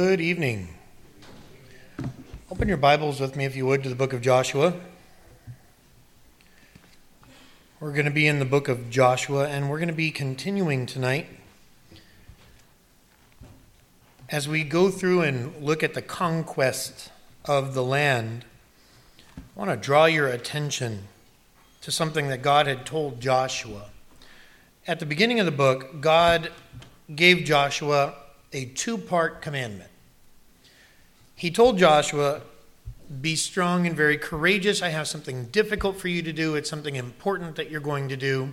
Good evening. Open your Bibles with me, if you would, to the book of Joshua. We're going to be in the book of Joshua, and we're going to be continuing tonight as we go through and look at the conquest of the land. I want to draw your attention to something that God had told Joshua. At the beginning of the book, God gave Joshua a two-part commandment. He told Joshua, be strong and very courageous. I have something difficult for you to do. It's something important that you're going to do.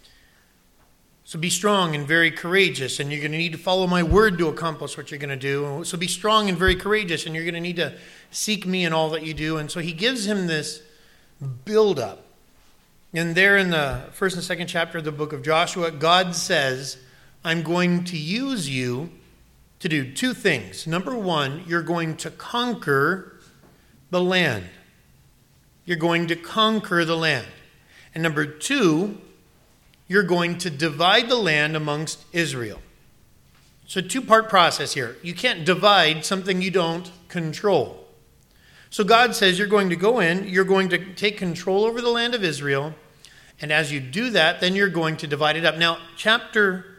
So be strong and very courageous, and you're going to need to follow my word to accomplish what you're going to do. So be strong and very courageous, and you're going to need to seek me in all that you do. And so he gives him this build-up. And there in the first and second chapter of the book of Joshua, God says, I'm going to use you to do two things. Number one, you're going to conquer the land. You're going to conquer the land. And number two, you're going to divide the land amongst Israel. It's a two-part process here. You can't divide something you don't control. So God says you're going to go in, you're going to take control over the land of Israel, and as you do that, then you're going to divide it up. Now, chapter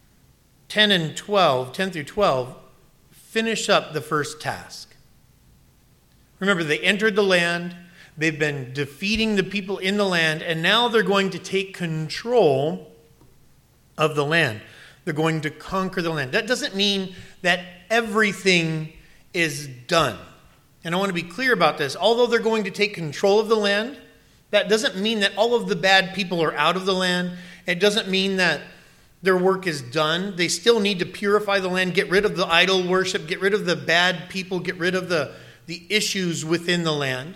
10 through 12, finish up the first task. Remember, they entered the land, they've been defeating the people in the land, and now they're going to take control of the land. They're going to conquer the land. That doesn't mean that everything is done. And I want to be clear about this. Although they're going to take control of the land, that doesn't mean that all of the bad people are out of the land. It doesn't mean that their work is done. They still need to purify the land, get rid of the idol worship, get rid of the bad people, get rid of the issues within the land.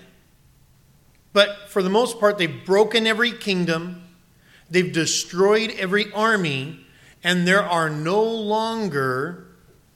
But for the most part, they've broken every kingdom, they've destroyed every army, and there are no longer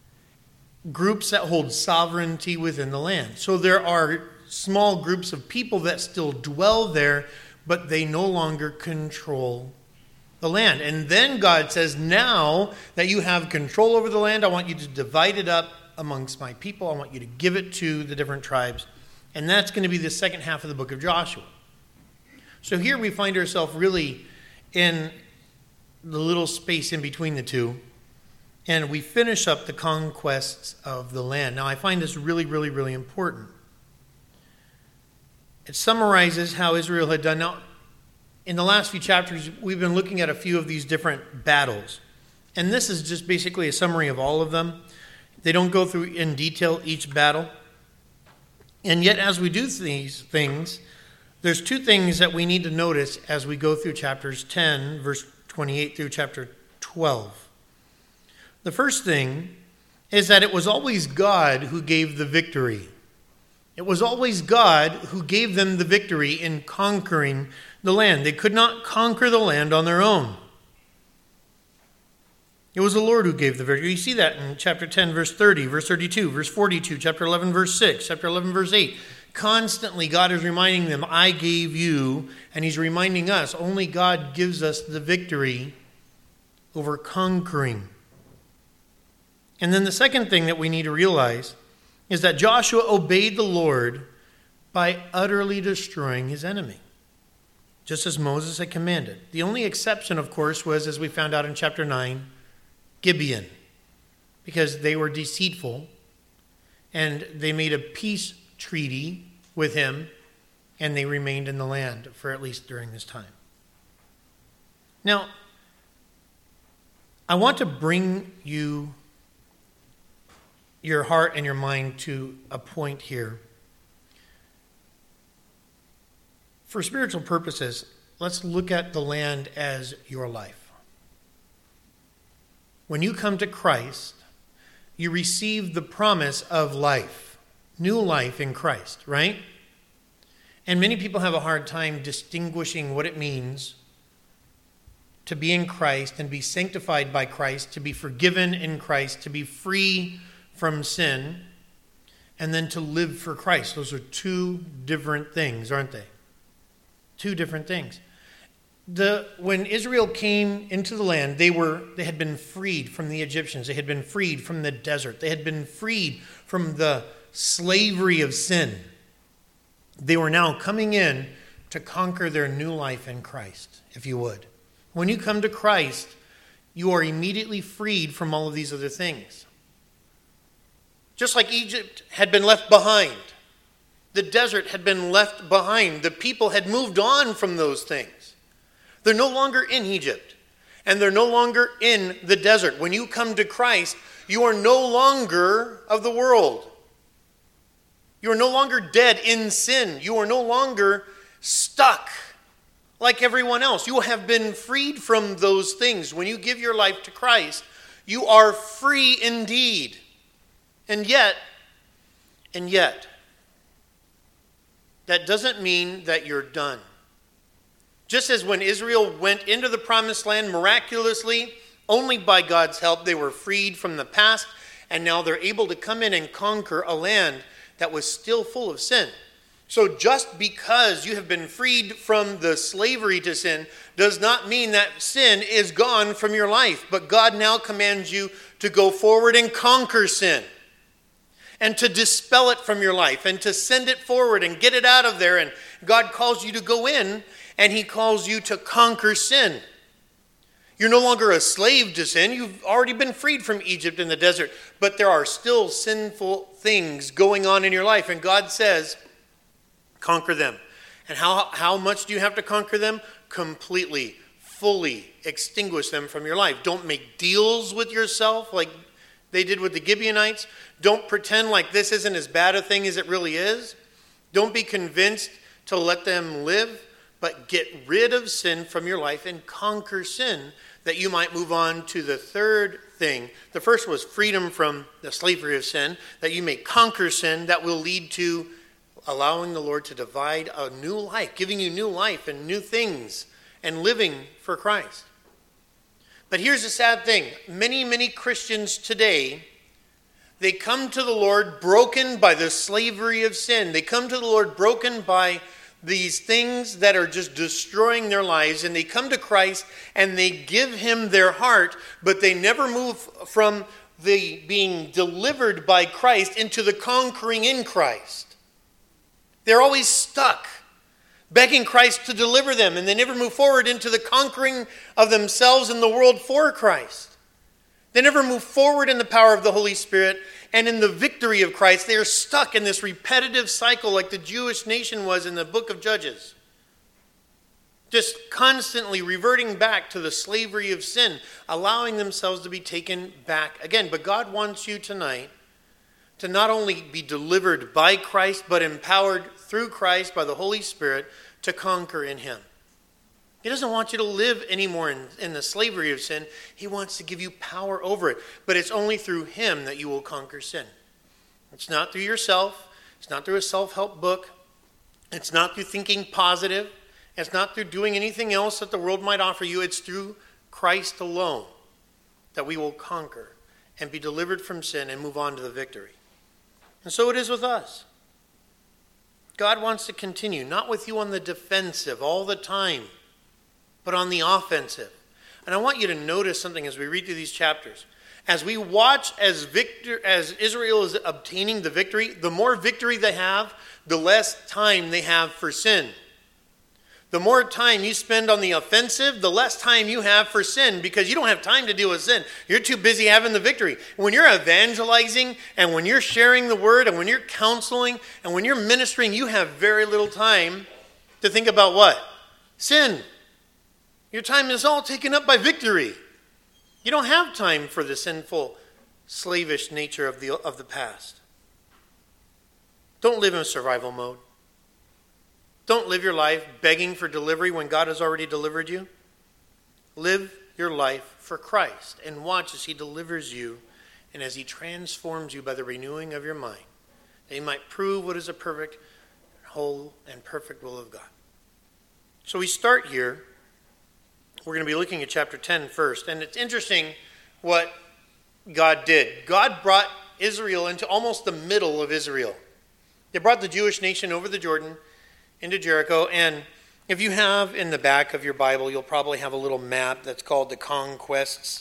groups that hold sovereignty within the land. So there are small groups of people that still dwell there, but they no longer control the land. And then God says, now that you have control over the land, I want you to divide it up amongst my people. I want you to give it to the different tribes. And that's going to be the second half of the book of Joshua. So here we find ourselves really in the little space in between the two. And we finish up the conquests of the land. Now I find this really, really, really important. It summarizes how Israel had done. Now, in the last few chapters, we've been looking at a few of these different battles. And this is just basically a summary of all of them. They don't go through in detail each battle. And yet, as we do these things, there's two things that we need to notice as we go through chapters 10, verse 28 through chapter 12. The first thing is that it was always God who gave the victory. It was always God who gave them the victory in conquering the land. They could not conquer the land on their own. It was the Lord who gave the victory. You see that in chapter 10, verse 30, verse 32, verse 42, chapter 11, verse 6, chapter 11, verse 8. Constantly, God is reminding them, I gave you, and he's reminding us, only God gives us the victory over conquering. And then the second thing that we need to realize is that Joshua obeyed the Lord by utterly destroying his enemy, just as Moses had commanded. The only exception, of course, was, as we found out in chapter 9, Gibeon, because they were deceitful, and they made a peace treaty with him, and they remained in the land for at least during this time. Now, I want to bring your heart and your mind to a point here. For spiritual purposes, let's look at the land as your life. When you come to Christ, you receive the promise of life, new life in Christ, right? And many people have a hard time distinguishing what it means to be in Christ and be sanctified by Christ, to be forgiven in Christ, to be free from sin, and then to live for Christ. Those are two different things, aren't they? Two different things. When Israel came into the land, they had been freed from the Egyptians. They had been freed from the desert. They had been freed from the slavery of sin. They were now coming in to conquer their new life in Christ, if you would. When you come to Christ, you are immediately freed from all of these other things. Just like Egypt had been left behind. The desert had been left behind. The people had moved on from those things. They're no longer in Egypt, and they're no longer in the desert. When you come to Christ, you are no longer of the world. You are no longer dead in sin. You are no longer stuck like everyone else. You have been freed from those things. When you give your life to Christ, you are free indeed. And yet, that doesn't mean that you're done. Just as when Israel went into the promised land miraculously, only by God's help, they were freed from the past, and now they're able to come in and conquer a land that was still full of sin. So just because you have been freed from the slavery to sin does not mean that sin is gone from your life. But God now commands you to go forward and conquer sin, and to dispel it from your life, and to send it forward and get it out of there. And God calls you to go in, and he calls you to conquer sin. You're no longer a slave to sin. You've already been freed from Egypt in the desert. But there are still sinful things going on in your life. And God says, conquer them. And how much do you have to conquer them? Completely, fully extinguish them from your life. Don't make deals with yourself like they did with the Gibeonites. Don't pretend like this isn't as bad a thing as it really is. Don't be convinced to let them live. But get rid of sin from your life and conquer sin, that you might move on to the third thing. The first was freedom from the slavery of sin, that you may conquer sin. That will lead to allowing the Lord to divide a new life, giving you new life and new things, and living for Christ. But here's the sad thing. Many Christians today, they come to the Lord broken by the slavery of sin. They come to the Lord broken by these things that are just destroying their lives, and they come to Christ and they give him their heart, but they never move from the being delivered by Christ into the conquering in Christ. They're always stuck, begging Christ to deliver them, and they never move forward into the conquering of themselves and the world for Christ. They never move forward in the power of the Holy Spirit and in the victory of Christ. They are stuck in this repetitive cycle like the Jewish nation was in the book of Judges. Just constantly reverting back to the slavery of sin, allowing themselves to be taken back again. But God wants you tonight to not only be delivered by Christ, but empowered through Christ by the Holy Spirit to conquer in him. He doesn't want you to live anymore in the slavery of sin. He wants to give you power over it. But it's only through him that you will conquer sin. It's not through yourself. It's not through a self-help book. It's not through thinking positive. It's not through doing anything else that the world might offer you. It's through Christ alone that we will conquer and be delivered from sin and move on to the victory. And so it is with us. God wants to continue, not with you on the defensive all the time, but on the offensive. And I want you to notice something as we read through these chapters. As we watch as Israel is obtaining the victory, the more victory they have, the less time they have for sin. The more time you spend on the offensive, the less time you have for sin, because you don't have time to deal with sin. You're too busy having the victory. When you're evangelizing, and when you're sharing the word, and when you're counseling, and when you're ministering, you have very little time to think about what? Sin. Your time is all taken up by victory. You don't have time for the sinful, slavish nature of the past. Don't live in survival mode. Don't live your life begging for delivery when God has already delivered you. Live your life for Christ and watch as he delivers you and as he transforms you by the renewing of your mind, that you might prove what is a perfect, whole, and perfect will of God. So we start here. We're going to be looking at chapter 10 first. And it's interesting what God did. God brought Israel into almost the middle of Israel. They brought the Jewish nation over the Jordan into Jericho, and If you have in the back of your Bible, you'll probably have a little map that's called the conquests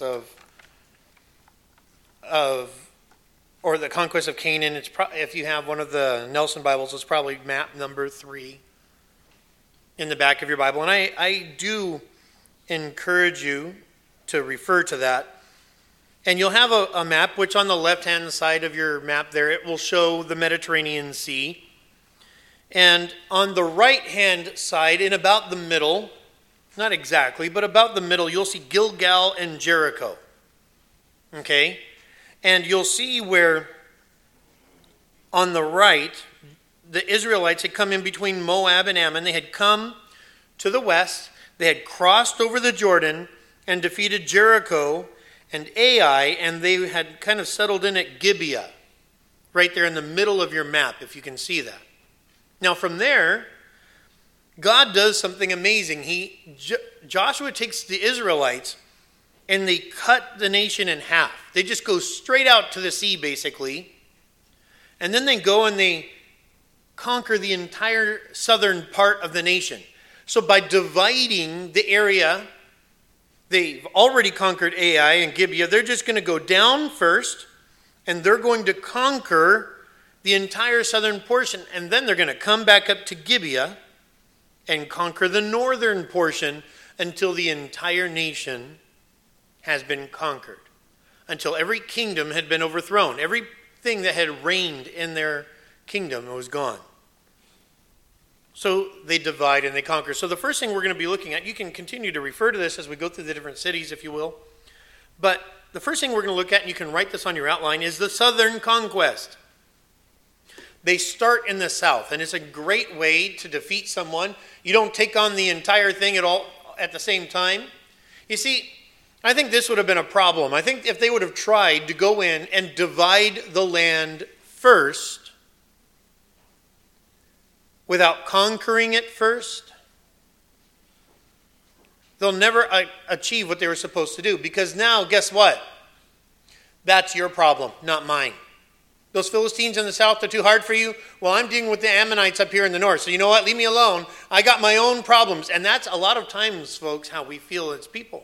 or the conquest of Canaan. If you have one of the Nelson Bibles, it's probably map number 3 in the back of your Bible. And I do encourage you to refer to that. And you'll have a map, which on the left-hand side of your map there, it will show the Mediterranean Sea. And on the right-hand side, in about the middle, not exactly, but about the middle, you'll see Gilgal and Jericho. Okay? And you'll see where on the right, the Israelites had come in between Moab and Ammon. They had come to the west. They had crossed over the Jordan and defeated Jericho and Ai, and they had kind of settled in at Gibeah, right there in the middle of your map, if you can see that. Now from there, God does something amazing. Joshua takes the Israelites and they cut the nation in half. They just go straight out to the sea, basically. And then they go and they conquer the entire southern part of the nation. So by dividing the area, they've already conquered Ai and Gibeah. They're just going to go down first, and they're going to conquer the entire southern portion, and then they're going to come back up to Gibeah and conquer the northern portion until the entire nation has been conquered, until every kingdom had been overthrown. Everything that had reigned in their kingdom was gone. So they divide and they conquer. So the first thing we're going to be looking at, you can continue to refer to this as we go through the different cities, if you will. But the first thing we're going to look at, and you can write this on your outline, is the southern conquest. They start in the south, and it's a great way to defeat someone. You don't take on the entire thing at the same time. You see, I think this would have been a problem. I think if they would have tried to go in and divide the land first, without conquering it first, they'll never achieve what they were supposed to do. Because now, guess what? That's your problem, not mine. Those Philistines in the south are too hard for you? Well, I'm dealing with the Ammonites up here in the north. So you know what? Leave me alone. I got my own problems. And that's a lot of times, folks, how we feel as people.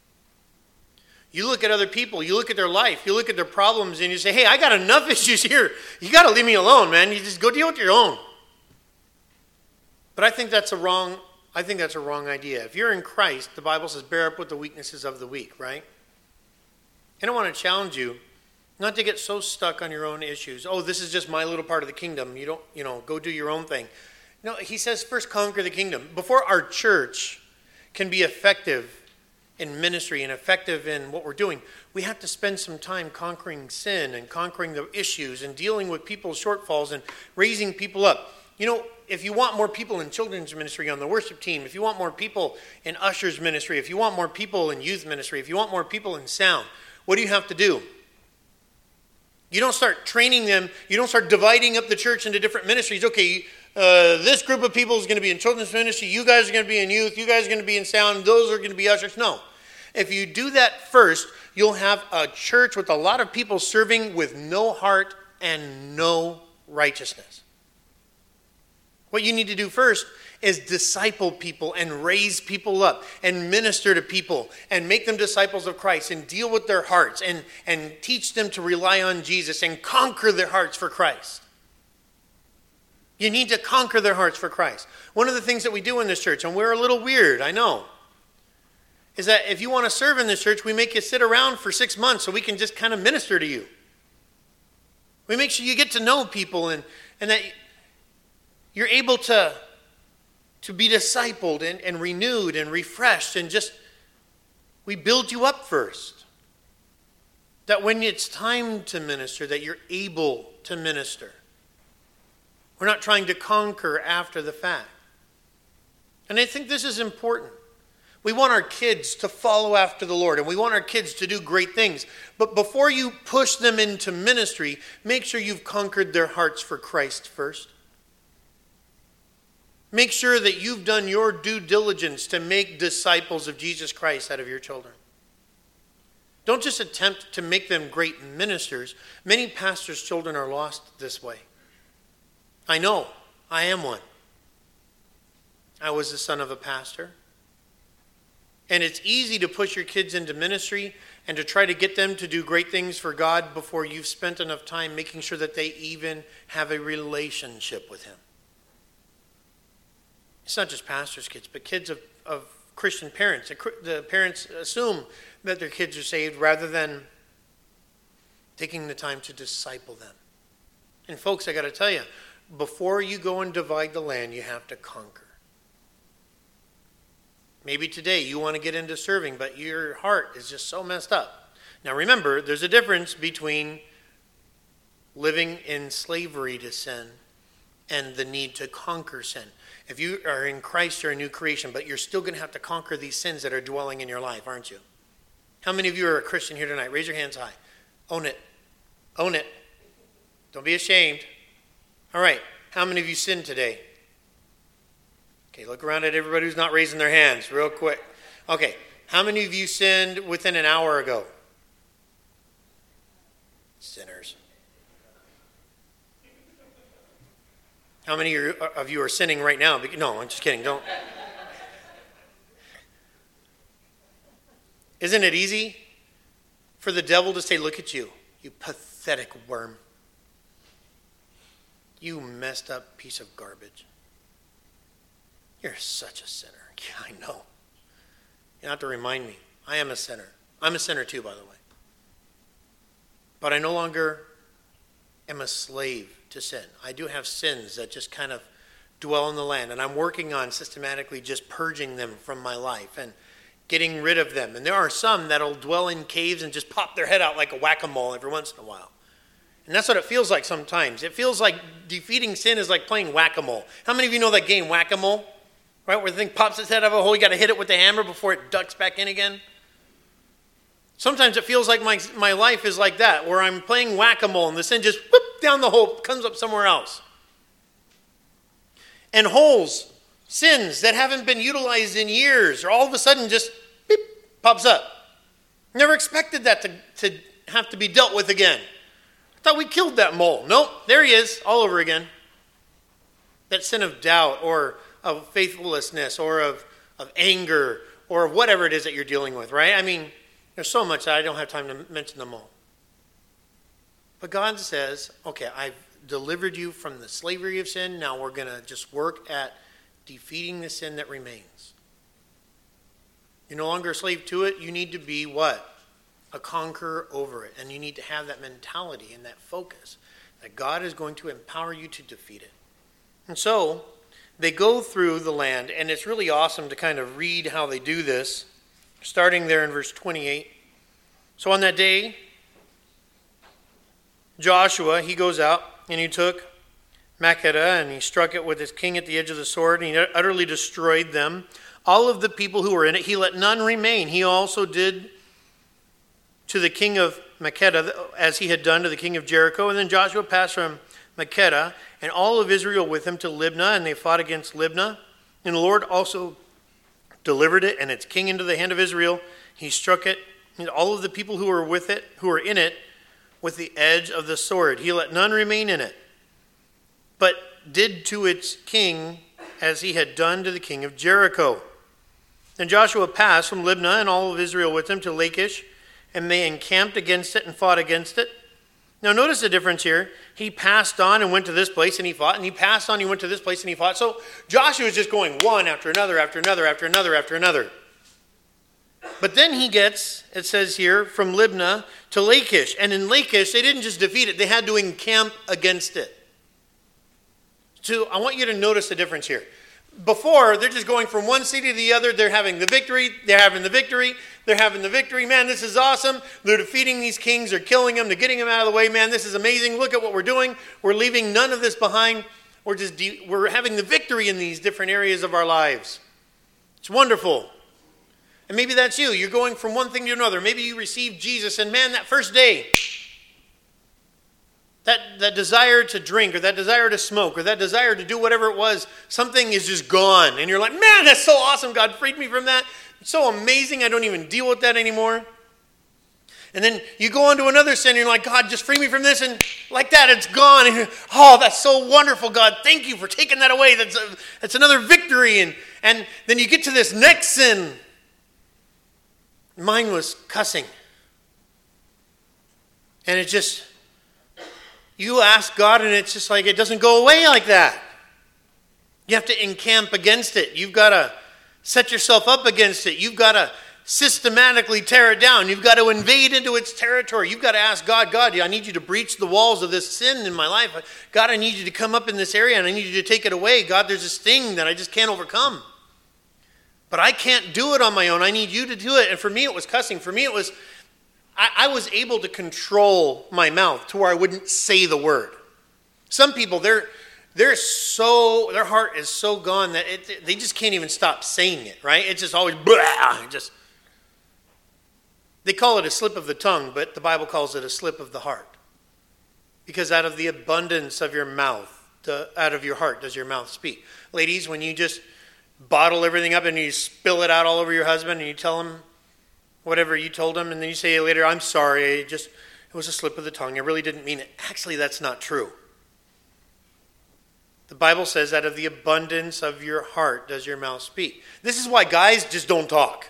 You look at other people, you look at their life, you look at their problems, and you say, hey, I got enough issues here. You got to leave me alone, man. You just go deal with your own. But I think that's a wrong idea. If you're in Christ, the Bible says, bear up with the weaknesses of the weak, right? And I want to challenge you not to get so stuck on your own issues. Oh, this is just my little part of the kingdom. You don't, go do your own thing. No, he says first conquer the kingdom. Before our church can be effective in ministry and effective in what we're doing, we have to spend some time conquering sin and conquering the issues and dealing with people's shortfalls and raising people up. If you want more people in children's ministry on the worship team, if you want more people in ushers ministry, if you want more people in youth ministry, if you want more people in sound, what do you have to do? You don't start training them. You don't start dividing up the church into different ministries. Okay, this group of people is going to be in children's ministry. You guys are going to be in youth. You guys are going to be in sound. Those are going to be ushers. No. If you do that first, you'll have a church with a lot of people serving with no heart and no righteousness. What you need to do first is disciple people and raise people up and minister to people and make them disciples of Christ and deal with their hearts and teach them to rely on Jesus and conquer their hearts for Christ. You need to conquer their hearts for Christ. One of the things that we do in this church, and we're a little weird, I know, is that if you want to serve in this church, we make you sit around for 6 months so we can just kind of minister to you. We make sure you get to know people and that you're able to be discipled and renewed and refreshed, and just, we build you up first. That when it's time to minister, that you're able to minister. We're not trying to conquer after the fact. And I think this is important. We want our kids to follow after the Lord, and we want our kids to do great things. But before you push them into ministry, make sure you've conquered their hearts for Christ first. Make sure that you've done your due diligence to make disciples of Jesus Christ out of your children. Don't just attempt to make them great ministers. Many pastors' children are lost this way. I know. I am one. I was the son of a pastor. And it's easy to push your kids into ministry and to try to get them to do great things for God before you've spent enough time making sure that they even have a relationship with him. It's not just pastors' kids, but kids of Christian parents. The parents assume that their kids are saved rather than taking the time to disciple them. And folks, I got to tell you, before you go and divide the land, you have to conquer. Maybe today you want to get into serving, but your heart is just so messed up. Now remember, there's a difference between living in slavery to sin and the need to conquer sin. If you are in Christ, you're a new creation, but you're still going to have to conquer these sins that are dwelling in your life, aren't you? How many of you are a Christian here tonight? Raise your hands high. Own it. Own it. Don't be ashamed. All right. How many of you sinned today? Okay, look around at everybody who's not raising their hands real quick. Okay, how many of you sinned within an hour ago? Sinners. How many of you are sinning right now? No, I'm just kidding. Don't. Isn't it easy for the devil to say, look at you, you pathetic worm. You messed up piece of garbage. You're such a sinner. Yeah, I know. You don't have to remind me. I am a sinner. I'm a sinner too, by the way. But I no longer am a slave to sin. I do have sins that just kind of dwell in the land, and I'm working on systematically just purging them from my life and getting rid of them. And there are some that'll dwell in caves and just pop their head out like a whack-a-mole every once in a while. And that's what it feels like sometimes. It feels like defeating sin is like playing whack-a-mole. How many of you know that game, whack-a-mole? Right, where the thing pops its head out of a hole, you got to hit it with the hammer before it ducks back in again. Sometimes it feels like my life is like that, where I'm playing whack-a-mole and the sin just whoop down the hole, comes up somewhere else. And holes, sins that haven't been utilized in years, or all of a sudden just beep, pops up. Never expected that to have to be dealt with again. I thought we killed that mole. Nope, there he is, all over again. That sin of doubt or of faithlessness or of anger or whatever it is that you're dealing with, right? I mean, there's so much that I don't have time to mention them all. But God says, okay, I've delivered you from the slavery of sin. Now we're going to just work at defeating the sin that remains. You're no longer a slave to it. You need to be what? A conqueror over it. And you need to have that mentality and that focus that God is going to empower you to defeat it. And so they go through the land, and it's really awesome to kind of read how they do this, starting there in verse 28. So on that day, Joshua, he goes out, and he took Makkedah, and he struck it with his king at the edge of the sword, and he utterly destroyed them. All of the people who were in it, he let none remain. He also did to the king of Makkedah as he had done to the king of Jericho. And then Joshua passed from Makkedah and all of Israel with him to Libnah, and they fought against Libnah. And the Lord also delivered it and its king into the hand of Israel. He struck it, and all of the people who were with it, who were in it, with the edge of the sword. He let none remain in it, but did to its king as he had done to the king of Jericho. And Joshua passed from Libnah and all of Israel with him to Lachish, and they encamped against it and fought against it. Now notice the difference here. He passed on and went to this place and he fought, and he passed on, he went to this place and he fought. So Joshua is just going one after another, after another, after another, after another. But then he gets, it says here, from Libnah to Lachish. And in Lachish, they didn't just defeat it, they had to encamp against it. So I want you to notice the difference here. Before, they're just going from one city to the other. They're having the victory. They're having the victory. They're having the victory. Man, this is awesome. They're defeating these kings. They're killing them. They're getting them out of the way. Man, this is amazing. Look at what we're doing. We're leaving none of this behind. We're having the victory in these different areas of our lives. It's wonderful. And maybe that's you. You're going from one thing to another. Maybe you received Jesus, and man, that first day, that desire to drink or that desire to smoke or that desire to do whatever it was, something is just gone. And you're like, man, that's so awesome. God freed me from that. It's so amazing. I don't even deal with that anymore. And then you go on to another sin and you're like, God, just free me from this. And like that, it's gone. And oh, that's so wonderful, God. Thank you for taking that away. That's another victory. And And then you get to this next sin. Mine was cussing. And it just, you ask God and it's just like, it doesn't go away like that. You have to encamp against it. You've got to set yourself up against it. You've got to systematically tear it down. You've got to invade into its territory. You've got to ask God, God, I need you to breach the walls of this sin in my life. God, I need you to come up in this area and I need you to take it away. God, there's this thing that I just can't overcome. But I can't do it on my own. I need you to do it. And for me, it was cussing. For me, it was, I was able to control my mouth to where I wouldn't say the word. Some people, their heart is so gone that they just can't even stop saying it, right? It's just always, blah, they call it a slip of the tongue, but the Bible calls it a slip of the heart. Because out of the abundance of your mouth, out of your heart does your mouth speak. Ladies, when you just bottle everything up and you spill it out all over your husband and you tell him whatever you told him and then you say later, I'm sorry, it was a slip of the tongue. I really didn't mean it. Actually, that's not true. The Bible says out of the abundance of your heart does your mouth speak. This is why guys just don't talk.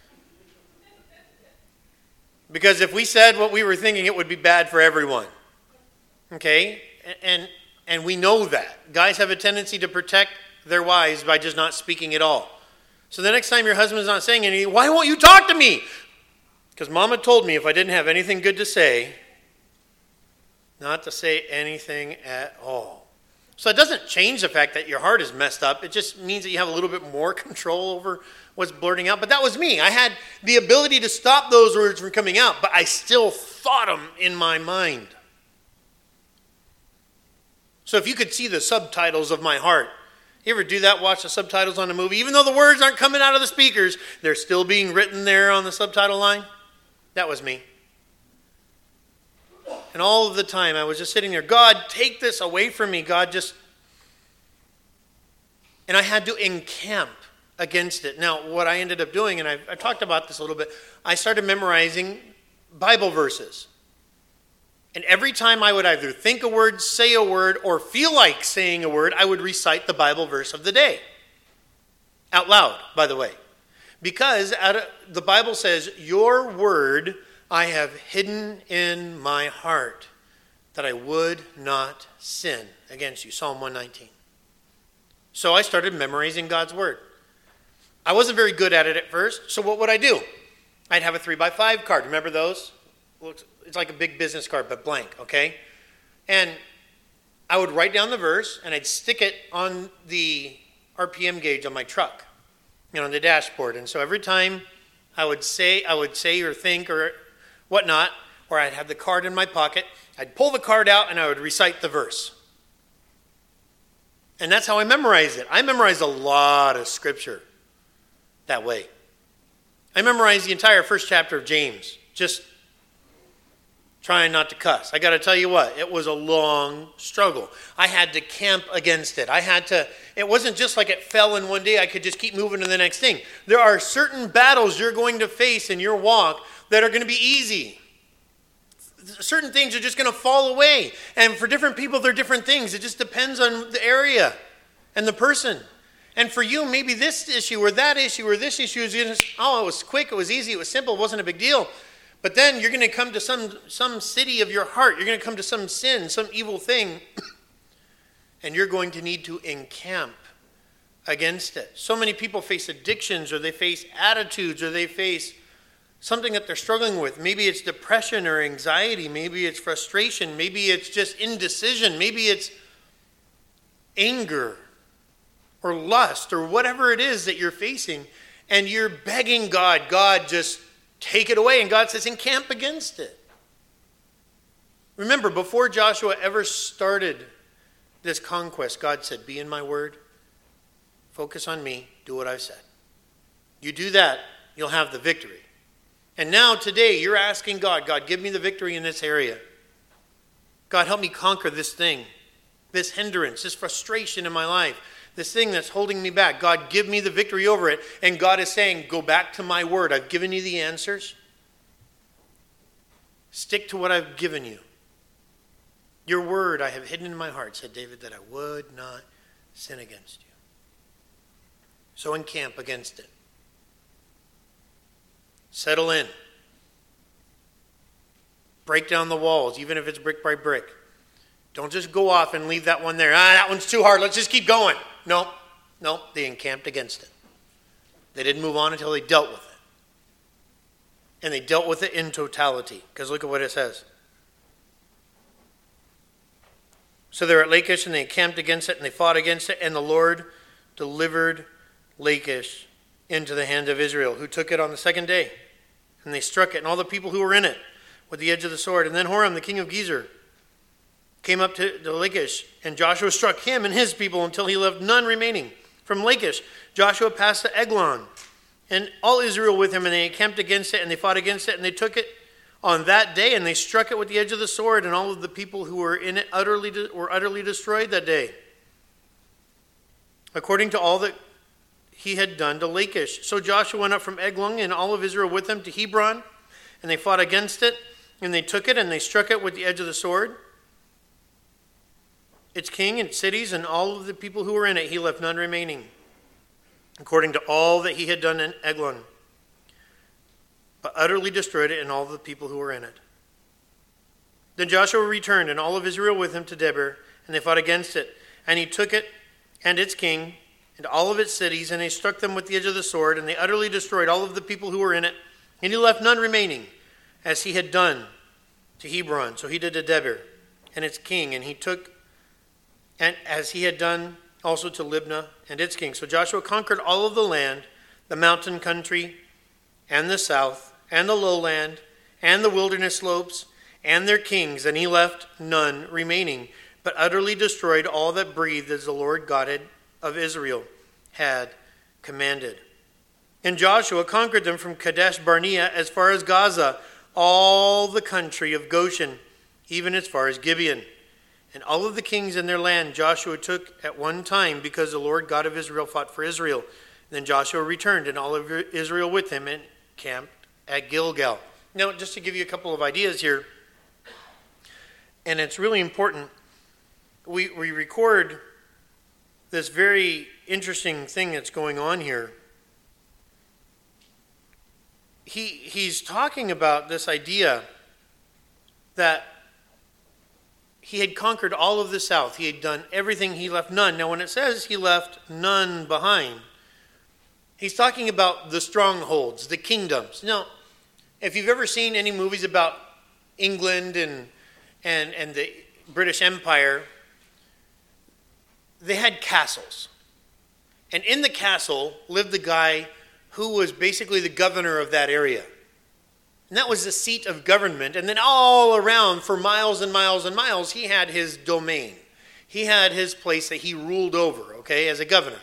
Because if we said what we were thinking, it would be bad for everyone. Okay? And we know that. Guys have a tendency to protect their wives by just not speaking at all. So the next time your husband's not saying anything, why won't you talk to me? Because Mama told me if I didn't have anything good to say, not to say anything at all. So it doesn't change the fact that your heart is messed up. It just means that you have a little bit more control over what's blurting out. But that was me. I had the ability to stop those words from coming out, but I still thought them in my mind. So if you could see the subtitles of my heart, you ever do that? Watch the subtitles on a movie? Even though the words aren't coming out of the speakers, they're still being written there on the subtitle line. That was me. And all of the time I was just sitting there, God, take this away from me. God, and I had to encamp against it. Now, what I ended up doing, and I talked about this a little bit, I started memorizing Bible verses. And every time I would either think a word, say a word, or feel like saying a word, I would recite the Bible verse of the day. Out loud, by the way. Because the Bible says, your word I have hidden in my heart, that I would not sin against you. Psalm 119. So I started memorizing God's word. I wasn't very good at it at first, so what would I do? I'd have a 3x5 card. Remember those? It's like a big business card, but blank, okay? And I would write down the verse, and I'd stick it on the RPM gauge on my truck, on the dashboard. And so every time I would say or think or whatnot, or I'd have the card in my pocket, I'd pull the card out and I would recite the verse. And that's how I memorized it. I memorized a lot of scripture that way. I memorized the entire first chapter of James, just trying not to cuss. I got to tell you what, it was a long struggle. I had to camp against it. It wasn't just like it fell in one day, I could just keep moving to the next thing. There are certain battles you're going to face in your walk that are going to be easy. Certain things are just going to fall away. And for different people, they're different things. It just depends on the area and the person. And for you, maybe this issue or that issue or this issue is just, it was quick, it was easy, it was simple, it wasn't a big deal. But then you're going to come to some city of your heart. You're going to come to some sin, some evil thing. And you're going to need to encamp against it. So many people face addictions, or they face attitudes, or they face something that they're struggling with. Maybe it's depression or anxiety. Maybe it's frustration. Maybe it's just indecision. Maybe it's anger or lust or whatever it is that you're facing. And you're begging God, just take it away. And God says, encamp against it. Remember, before Joshua ever started this conquest, God said, be in my word. Focus on me. Do what I've said. You do that, you'll have the victory. And now today you're asking God, give me the victory in this area. God, help me conquer this thing, this hindrance, this frustration in my life, this thing that's holding me back. God, give me the victory over it. And God is saying, go back to my word. I've given you the answers. Stick to what I've given you. Your word I have hidden in my heart, said David, that I would not sin against you. So encamp against it. Settle in. Break down the walls, even if it's brick by brick. Don't just go off and leave that one there. That one's too hard. Let's just keep going. No, they encamped against it. They didn't move on until they dealt with it. And they dealt with it in totality. Because look at what it says. So they're at Lachish, and they encamped against it, and they fought against it, and the Lord delivered Lachish into the hand of Israel, who took it on the second day. And they struck it, and all the people who were in it, with the edge of the sword. And then Horam, the king of Gezer, came up to Lachish, and Joshua struck him and his people until he left none remaining. From Lachish, Joshua passed to Eglon, and all Israel with him, and they encamped against it, and they fought against it, and they took it on that day, and they struck it with the edge of the sword, and all of the people who were in it were utterly destroyed that day, according to all that he had done to Lachish. So Joshua went up from Eglon, and all of Israel with him, to Hebron, and they fought against it, and they took it, and they struck it with the edge of the sword, its king and its cities, and all of the people who were in it. He left none remaining, according to all that he had done in Eglon, but utterly destroyed it and all the people who were in it. Then Joshua returned, and all of Israel with him, to Debir, and they fought against it. And he took it and its king and all of its cities, and they struck them with the edge of the sword, and they utterly destroyed all of the people who were in it. And he left none remaining, as he had done to Hebron. So he did to Debir and its king, and he took, and as he had done also to Libnah and its king. So Joshua conquered all of the land, the mountain country, and the south, and the lowland, and the wilderness slopes, and their kings, and he left none remaining, but utterly destroyed all that breathed, as the Lord God of Israel had commanded. And Joshua conquered them from Kadesh Barnea as far as Gaza, all the country of Goshen, even as far as Gibeon. And all of the kings in their land Joshua took at one time, because the Lord God of Israel fought for Israel. Then Joshua returned, and all of Israel with him, and camped at Gilgal. Now, just to give you a couple of ideas here, and it's really important, we record this very interesting thing that's going on here. He's talking about this idea that he had conquered all of the south. He had done everything. He left none. Now, when it says he left none behind, he's talking about the strongholds, the kingdoms. Now, if you've ever seen any movies about England and the British Empire, they had castles. And in the castle lived the guy who was basically the governor of that area. And that was the seat of government. And then all around, for miles and miles and miles, he had his domain. He had his place that he ruled over, okay, as a governor.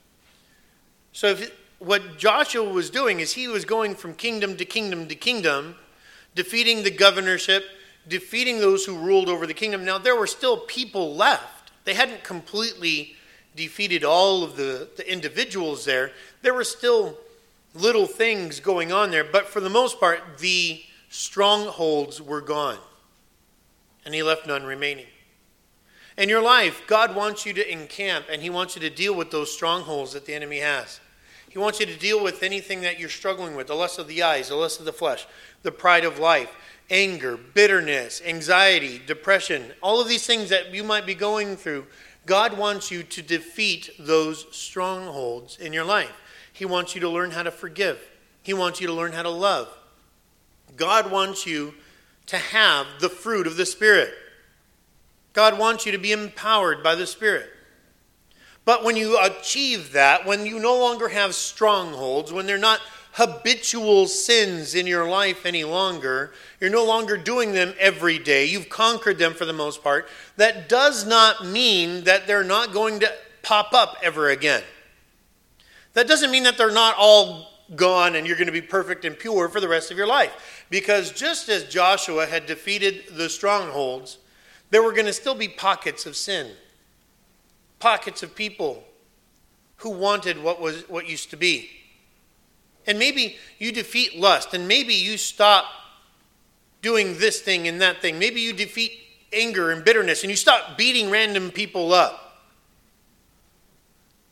So what Joshua was doing is he was going from kingdom to kingdom to kingdom, defeating the governorship, defeating those who ruled over the kingdom. Now, there were still people left. They hadn't completely defeated all of the individuals there. There were still little things going on there, but for the most part, the strongholds were gone, and he left none remaining. In your life, God wants you to encamp, and he wants you to deal with those strongholds that the enemy has. He wants you to deal with anything that you're struggling with, the lust of the eyes, the lust of the flesh, the pride of life, anger, bitterness, anxiety, depression, all of these things that you might be going through. God wants you to defeat those strongholds in your life. He wants you to learn how to forgive. He wants you to learn how to love. God wants you to have the fruit of the Spirit. God wants you to be empowered by the Spirit. But when you achieve that, when you no longer have strongholds, when they're not habitual sins in your life any longer, you're no longer doing them every day, you've conquered them for the most part, that does not mean that they're not going to pop up ever again. That doesn't mean that they're not all gone and you're going to be perfect and pure for the rest of your life. Because just as Joshua had defeated the strongholds, there were going to still be pockets of sin. Pockets of people who wanted what used to be. And maybe you defeat lust, and maybe you stop doing this thing and that thing. Maybe you defeat anger and bitterness, and you stop beating random people up.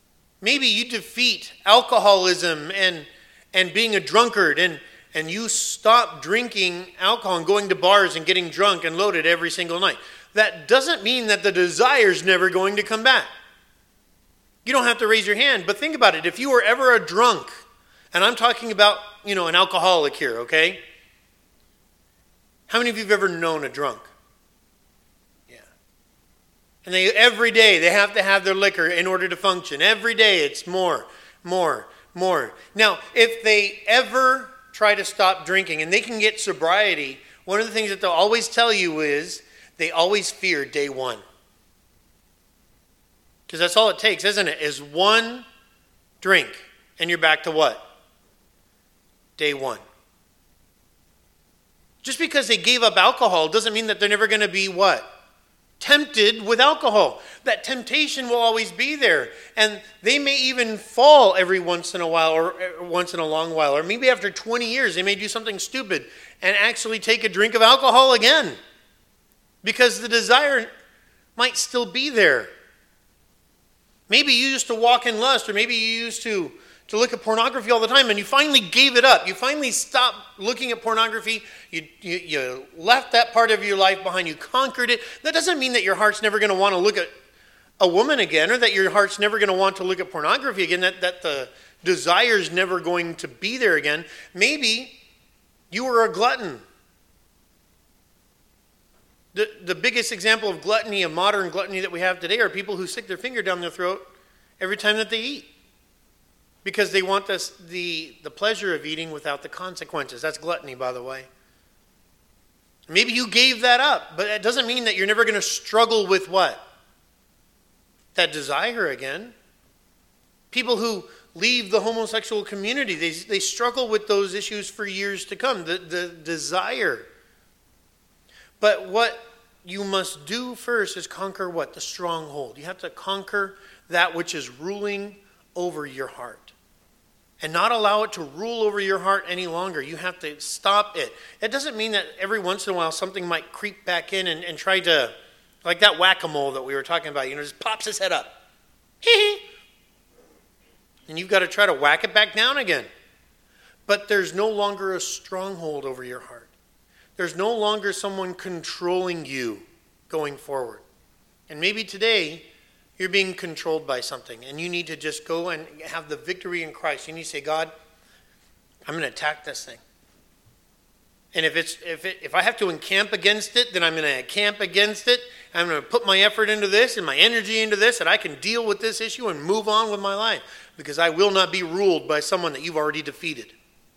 Maybe you defeat alcoholism and being a drunkard, and you stop drinking alcohol and going to bars and getting drunk and loaded every single night. That doesn't mean that the desire's never going to come back. You don't have to raise your hand, but think about it. If you were ever a drunk, and I'm talking about, an alcoholic here, okay? How many of you have ever known a drunk? Yeah. And every day they have to have their liquor in order to function. Every day it's more. Now, if they ever try to stop drinking and they can get sobriety, one of the things that they'll always tell you is they always fear day one. Because that's all it takes, isn't it? Is one drink and you're back to what? Day one. Just because they gave up alcohol doesn't mean that they're never going to be what? Tempted with alcohol. That temptation will always be there. And they may even fall every once in a while, or once in a long while. Or maybe after 20 years they may do something stupid and actually take a drink of alcohol again. Because the desire might still be there. Maybe you used to walk in lust, or maybe you used to look at pornography all the time, and you finally gave it up. You finally stopped looking at pornography. You left that part of your life behind. You conquered it. That doesn't mean that your heart's never going to want to look at a woman again, or that your heart's never going to want to look at pornography again, that the desire's never going to be there again. Maybe you were a glutton. The biggest example of gluttony, of modern gluttony that we have today, are people who stick their finger down their throat every time that they eat. Because they want the pleasure of eating without the consequences. That's gluttony, by the way. Maybe you gave that up, but it doesn't mean that you're never going to struggle with what? That desire again. People who leave the homosexual community, they struggle with those issues for years to come. The desire. But what you must do first is conquer what? The stronghold. You have to conquer that which is ruling over your heart. And not allow it to rule over your heart any longer. You have to stop it. It doesn't mean that every once in a while something might creep back in and try to, like that whack-a-mole that we were talking about, just pops his head up. And you've got to try to whack it back down again. But there's no longer a stronghold over your heart. There's no longer someone controlling you going forward. And maybe today you're being controlled by something, and you need to just go and have the victory in Christ. You need to say, God, I'm going to attack this thing. And if I have to encamp against it, then I'm going to encamp against it. I'm going to put my effort into this and my energy into this, and I can deal with this issue and move on with my life, because I will not be ruled by someone that you've already defeated.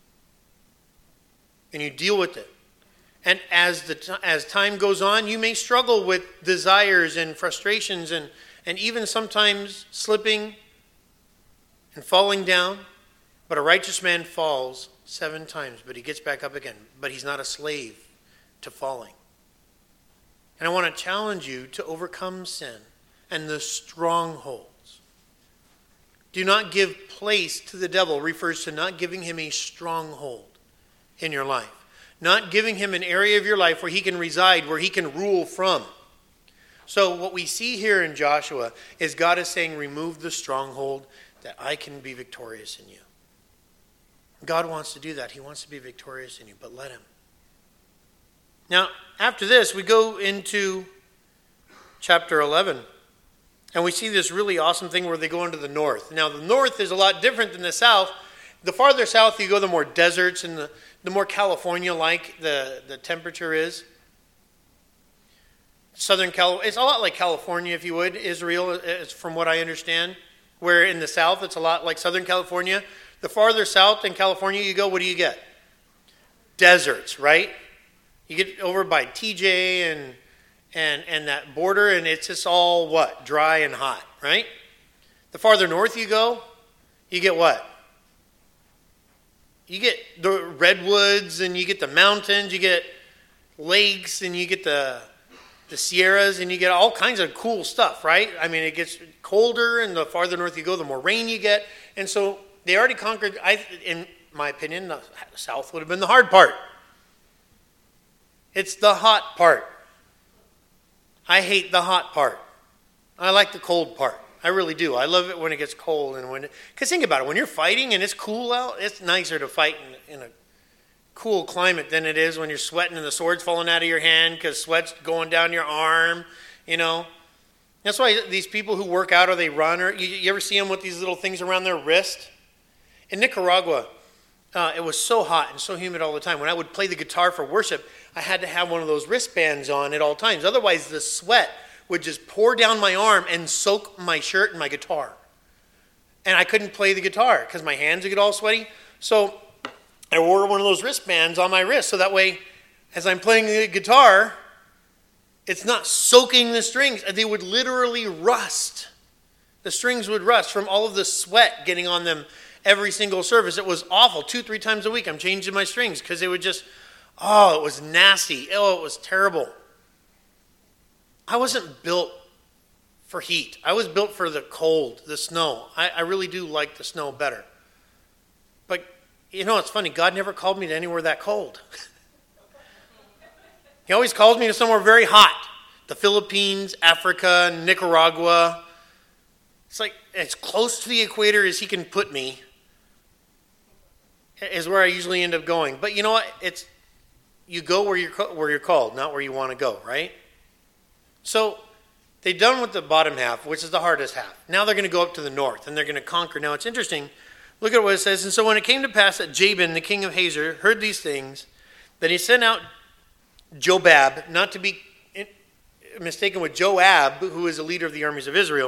And you deal with it. And as time goes on, you may struggle with desires and frustrations and even sometimes slipping and falling down. But a righteous man falls 7 times, but he gets back up again. But he's not a slave to falling. And I want to challenge you to overcome sin and the strongholds. Do not give place to the devil. Refers to not giving him a stronghold in your life. Not giving him an area of your life where he can reside, where he can rule from. So what we see here in Joshua is God is saying, remove the stronghold that I can be victorious in you. God wants to do that. He wants to be victorious in you, but let him. Now, after this, we go into chapter 11. And we see this really awesome thing where they go into the north. Now, the north is a lot different than the south. The farther south you go, the more deserts and the more California-like the temperature is. Southern California, it's a lot like California, if you would, Israel, is from what I understand. Where in the south, it's a lot like Southern California. The farther south in California you go, what do you get? Deserts, right? You get over by TJ and that border, and it's just all what? Dry and hot, right? The farther north you go, you get what? You get the redwoods, and you get the mountains, you get lakes, and you get the Sierras, and you get all kinds of cool stuff, right? I mean, it gets colder, and the farther north you go, the more rain you get. And so they already conquered, in my opinion, the south would have been the hard part. It's the hot part. I hate the hot part. I like the cold part. I really do. I love it when it gets cold. Because think about it. When you're fighting and it's cool out, it's nicer to fight in a cool climate than it is when you're sweating and the sword's falling out of your hand because sweat's going down your arm, That's why these people who work out or they run, or you ever see them with these little things around their wrist? In Nicaragua, it was so hot and so humid all the time. When I would play the guitar for worship, I had to have one of those wristbands on at all times. Otherwise, the sweat would just pour down my arm and soak my shirt and my guitar. And I couldn't play the guitar because my hands would get all sweaty. So I wore one of those wristbands on my wrist so that way, as I'm playing the guitar, it's not soaking the strings. They would literally rust. The strings would rust from all of the sweat getting on them every single service. It was awful. 2-3 times a week I'm changing my strings because it would just, it was nasty. Oh, it was terrible. I wasn't built for heat. I was built for the cold, the snow. I really do like the snow better. But, it's funny. God never called me to anywhere that cold. He always calls me to somewhere very hot. The Philippines, Africa, Nicaragua. It's like as close to the equator as he can put me is where I usually end up going. But you know what? You go where you're called, not where you want to go, right? So they've done with the bottom half, which is the hardest half. Now they're going to go up to the north, and they're going to conquer. Now it's interesting. Look at what it says. And so when it came to pass that Jabin, the king of Hazor, heard these things, then he sent out Jobab, not to be mistaken with Joab, who is the leader of the armies of Israel,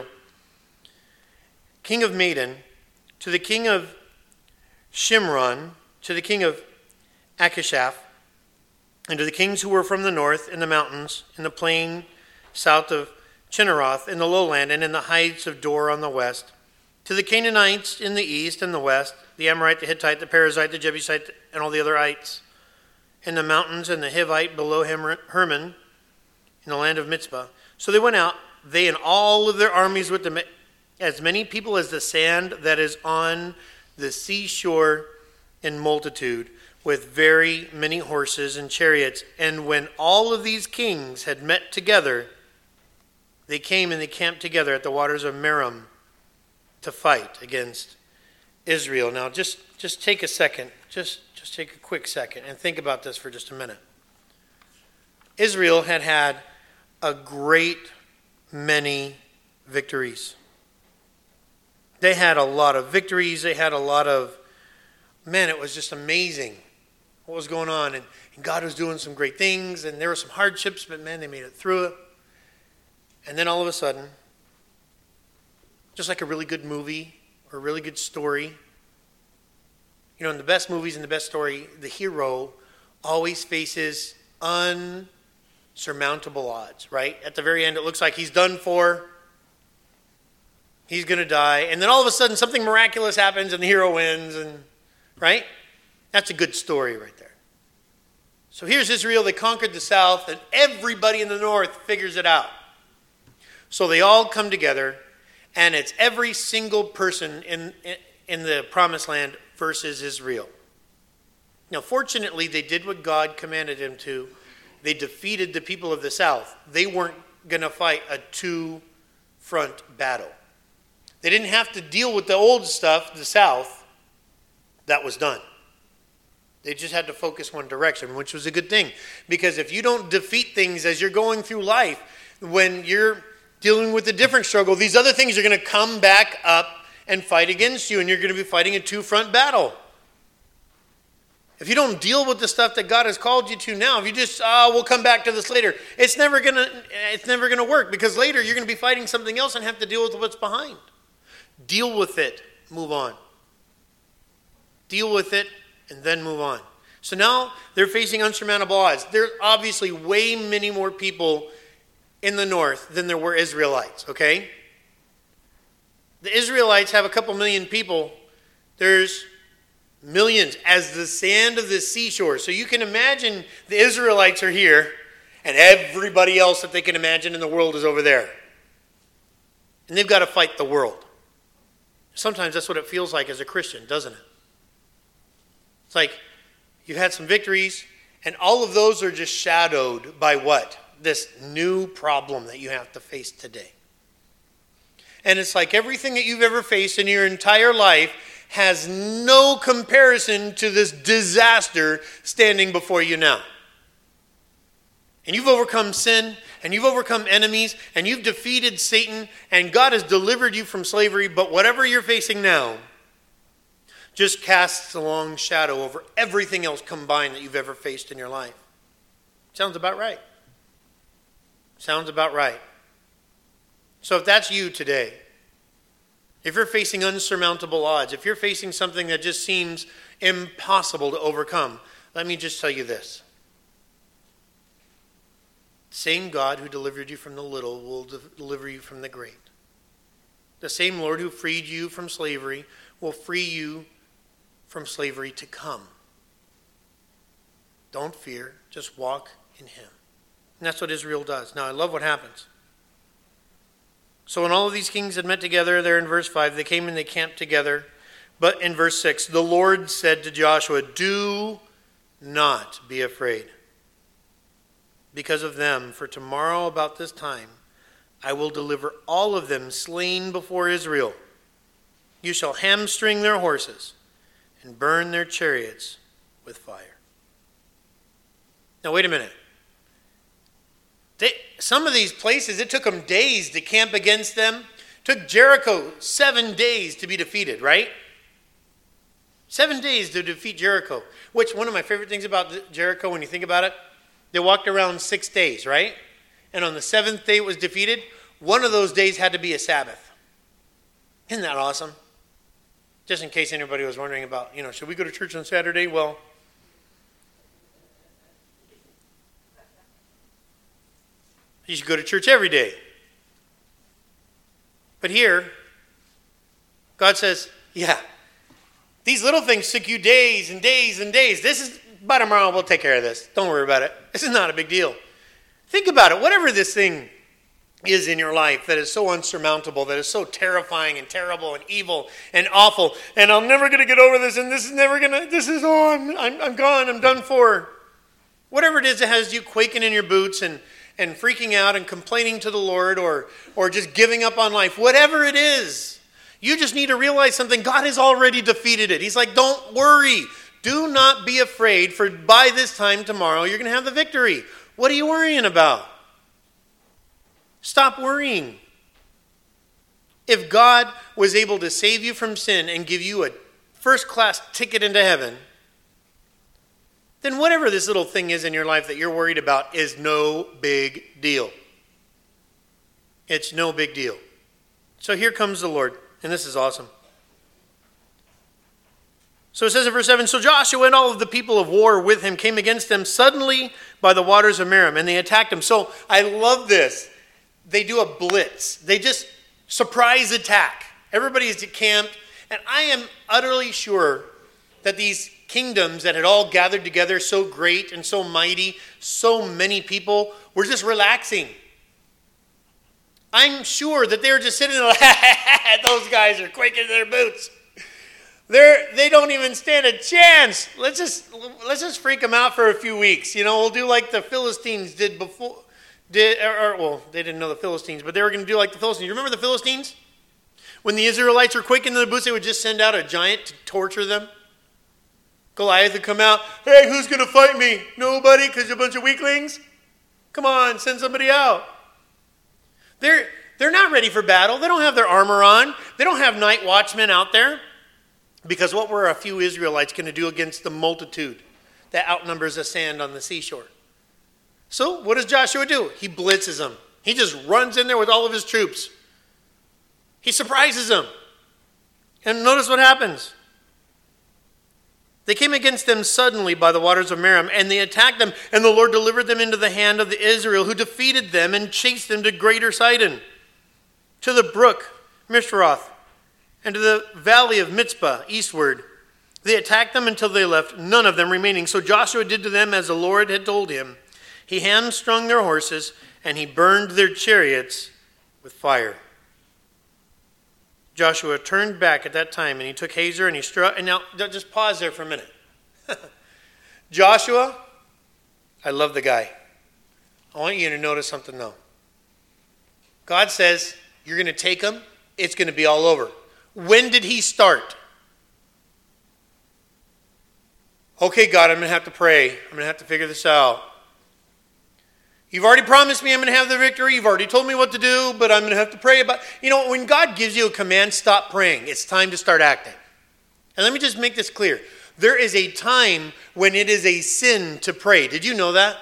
king of Madon, to the king of Shimron, to the king of Akishaph, and to the kings who were from the north, in the mountains, in the plain south of Chinneroth, in the lowland, and in the heights of Dor on the west, to the Canaanites in the east and the west, the Amorite, the Hittite, the Perizzite, the Jebusite, and all the other ites, in the mountains, and the Hivite below Hermon, in the land of Mitzpah. So they went out, they and all of their armies with them, as many people as the sand that is on the seashore in multitude, with very many horses and chariots. And when all of these kings had met together, they came and they camped together at the waters of Merom to fight against Israel. Now, just take a second, just take a quick second and think about this for just a minute. Israel had a great many victories. They had a lot of victories. They had a lot of, it was just amazing what was going on. And God was doing some great things, and there were some hardships, but they made it through it. And then all of a sudden, just like a really good movie or a really good story, in the best movies and the best story, the hero always faces unsurmountable odds, right? At the very end, it looks like he's done for. He's going to die. And then all of a sudden, something miraculous happens and the hero wins. And right? That's a good story right there. So here's Israel. They conquered the south, and everybody in the north figures it out. So they all come together, and it's every single person in the promised land versus Israel. Now, fortunately, they did what God commanded them to. They defeated the people of the south. They weren't going to fight a two-front battle. They didn't have to deal with the old stuff, the south. That was done. They just had to focus one direction, which was a good thing. Because if you don't defeat things as you're going through life, when you're dealing with a different struggle, these other things are going to come back up and fight against you, and you're going to be fighting a two-front battle. If you don't deal with the stuff that God has called you to now, if you just, we'll come back to this later, it's never gonna work, because later you're going to be fighting something else and have to deal with what's behind. Deal with it, move on. Deal with it, and then move on. So now they're facing unsurmountable odds. There's obviously way many more people in the north than there were Israelites, okay? The Israelites have a couple million people. There's millions, as the sand of the seashore. So you can imagine the Israelites are here, and everybody else that they can imagine in the world is over there. And they've got to fight the world. Sometimes that's what it feels like as a Christian, doesn't it? It's like you've had some victories, and all of those are just shadowed by what? This new problem that you have to face today. And it's like everything that you've ever faced in your entire life has no comparison to this disaster standing before you now. And you've overcome sin, and you've overcome enemies, and you've defeated Satan, and God has delivered you from slavery, but whatever you're facing now just casts a long shadow over everything else combined that you've ever faced in your life. Sounds about right. Sounds about right. So if that's you today, if you're facing unsurmountable odds, if you're facing something that just seems impossible to overcome, let me just tell you this. The same God who delivered you from the little will deliver you from the great. The same Lord who freed you from slavery will free you from slavery to come. Don't fear, just walk in him. And that's what Israel does. Now, I love what happens. So when all of these kings had met together, there in verse 5, they came and they camped together. But in verse 6, the Lord said to Joshua, do not be afraid because of them, for tomorrow about this time I will deliver all of them slain before Israel. You shall hamstring their horses and burn their chariots with fire. Now wait a minute. Some of these places, it took them days to camp against them. It took Jericho 7 days to be defeated, right? 7 days to defeat Jericho. Which, one of my favorite things about Jericho, when you think about it, they walked around 6 days, right? And on the 7th day it was defeated. One of those days had to be a Sabbath. Isn't that awesome? Just in case anybody was wondering about, should we go to church on Saturday? Well, you should go to church every day. But here, God says, yeah, these little things took you days and days and days. This is, by tomorrow we'll take care of this. Don't worry about it. This is not a big deal. Think about it. Whatever this thing is in your life that is so unsurmountable, that is so terrifying and terrible and evil and awful, and I'm never going to get over this, and this is I'm gone, I'm done for. Whatever it is that has you quaking in your boots and freaking out and complaining to the Lord or just giving up on life, whatever it is, you just need to realize something. God has already defeated it. He's like, don't worry. Do not be afraid, for by this time tomorrow you're going to have the victory. What are you worrying about? Stop worrying. If God was able to save you from sin and give you a first-class ticket into heaven, then whatever this little thing is in your life that you're worried about is no big deal. It's no big deal. So here comes the Lord, and this is awesome. So it says in verse 7, so Joshua and all of the people of war with him came against them suddenly by the waters of Merom, and they attacked him. So I love this. They do a blitz. They just surprise attack. Everybody's camped, and I am utterly sure that these kingdoms that had all gathered together, so great and so mighty, so many people, were just relaxing. I'm sure that they were just sitting there like, those guys are quaking in their boots. They don't even stand a chance. Let's just freak them out for a few weeks. We'll do like the Philistines did before. They didn't know the Philistines, but they were going to do like the Philistines. You remember the Philistines? When the Israelites were quaking in their boots, they would just send out a giant to torture them. Goliath would come out. Hey, who's going to fight me? Nobody, because you're a bunch of weaklings? Come on, send somebody out. They're not ready for battle. They don't have their armor on. They don't have night watchmen out there. Because what were a few Israelites going to do against the multitude that outnumbers the sand on the seashore? So what does Joshua do? He blitzes them. He just runs in there with all of his troops. He surprises them. And notice what happens. They came against them suddenly by the waters of Merom, and they attacked them, and the Lord delivered them into the hand of the Israel, who defeated them and chased them to Greater Sidon, to the brook Mishroth, and to the valley of Mitzpah eastward. They attacked them until they left none of them remaining. So Joshua did to them as the Lord had told him. He hamstrung their horses, and he burned their chariots with fire. Joshua turned back at that time, and he took Hazor, and he struck. And now, just pause there for a minute. Joshua, I love the guy. I want you to notice something, though. God says, you're going to take them, it's going to be all over. When did he start? Okay, God, I'm going to have to pray. I'm going to have to figure this out. You've already promised me I'm going to have the victory. You've already told me what to do, but I'm going to have to pray about... when God gives you a command, stop praying. It's time to start acting. And let me just make this clear. There is a time when it is a sin to pray. Did you know that?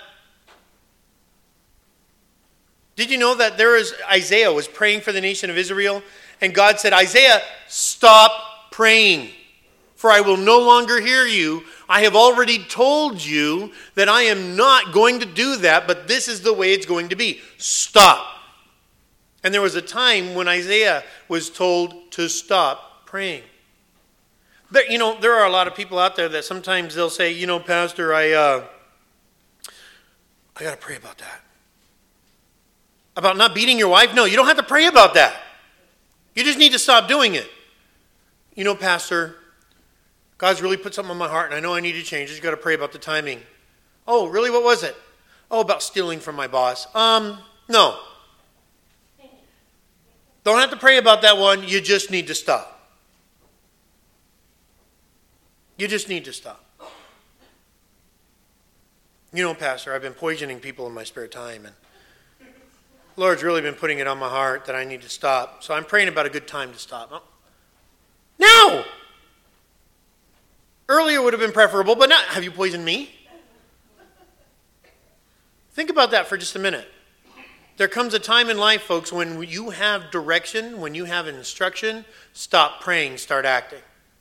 Did you know that Isaiah was praying for the nation of Israel? And God said, Isaiah, stop praying, for I will no longer hear you. I have already told you that I am not going to do that, but this is the way it's going to be. Stop. And there was a time when Isaiah was told to stop praying. There are a lot of people out there that sometimes they'll say, Pastor, I got to pray about that. About not beating your wife? No, you don't have to pray about that. You just need to stop doing it. Pastor, God's really put something on my heart and I know I need to change. I just got to pray about the timing. Oh, really? What was it? Oh, about stealing from my boss. No. Don't have to pray about that one. You just need to stop. You just need to stop. Pastor, I've been poisoning people in my spare time, and the Lord's really been putting it on my heart that I need to stop. So I'm praying about a good time to stop. Now! Earlier would have been preferable, but now, have you poisoned me? Think about that for just a minute. There comes a time in life, folks, when you have direction, when you have instruction, stop praying, start acting.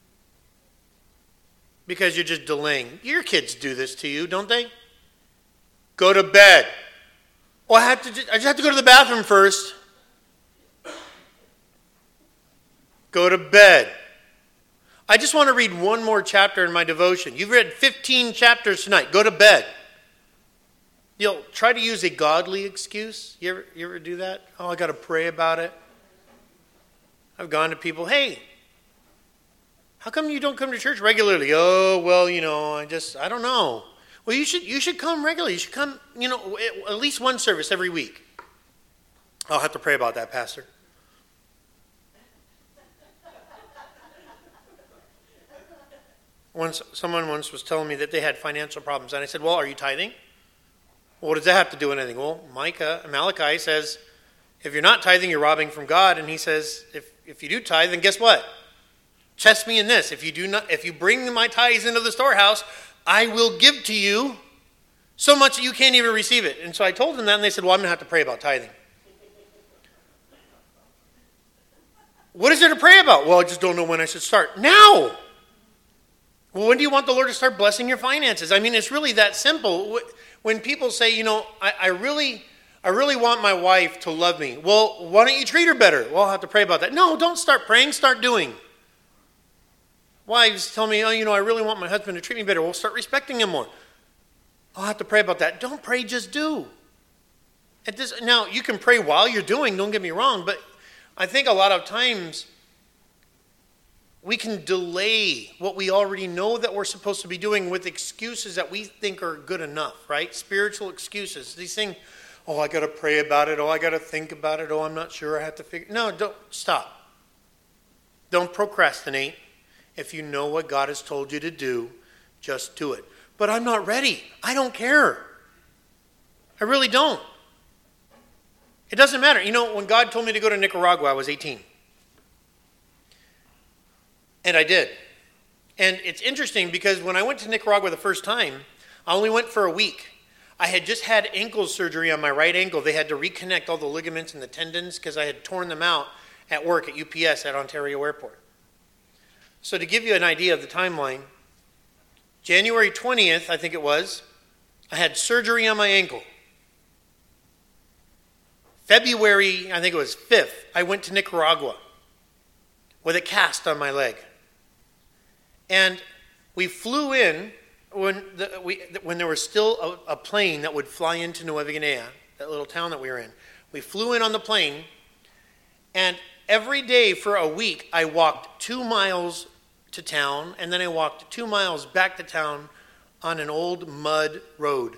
Because you're just delaying. Your kids do this to you, don't they? Go to bed. Oh, I just have to go to the bathroom first. Go to bed. I just want to read one more chapter in my devotion. You've read 15 chapters tonight. Go to bed. You'll try to use a godly excuse. You ever do that? Oh, I got to pray about it. I've gone to people, hey, how come you don't come to church regularly? Oh, well, I don't know. Well, you should come regularly. You should come, at least one service every week. I'll have to pray about that, Pastor. Someone once was telling me that they had financial problems, and I said, well, are you tithing? Well, what does that have to do with anything? Well, Malachi says, if you're not tithing, you're robbing from God. And he says, if you do tithe, then guess what? Test me in this. If you bring my tithes into the storehouse, I will give to you so much that you can't even receive it. And so I told them that, and they said, well, I'm going to have to pray about tithing. What is there to pray about? Well, I just don't know when I should start. Now! Well, when do you want the Lord to start blessing your finances? I mean, it's really that simple. When people say, I really want my wife to love me. Well, why don't you treat her better? Well, I'll have to pray about that. No, don't start praying, start doing. Wives tell me, I really want my husband to treat me better. Well, start respecting him more. I'll have to pray about that. Don't pray, just do. Now, you can pray while you're doing, don't get me wrong, but I think a lot of times we can delay what we already know that we're supposed to be doing with excuses that we think are good enough, right? Spiritual excuses. These things, oh, I got to pray about it. Oh, I got to think about it. Oh, I'm not sure. I have to figure. No, don't stop. Don't procrastinate. If you know what God has told you to do, just do it. But I'm not ready. I don't care. I really don't. It doesn't matter. When God told me to go to Nicaragua, I was 18. And I did. And it's interesting because when I went to Nicaragua the first time, I only went for a week. I had just had ankle surgery on my right ankle. They had to reconnect all the ligaments and the tendons because I had torn them out at work at UPS at Ontario Airport. So to give you an idea of the timeline, January 20th, I think it was, I had surgery on my ankle. February, I think it was 5th, I went to Nicaragua with a cast on my leg. And we flew in when there was still a plane that would fly into Nueva Guinea, that little town that we were in. We flew in on the plane, and every day for a week, I walked 2 miles to town, and then I walked 2 miles back to town on an old mud road.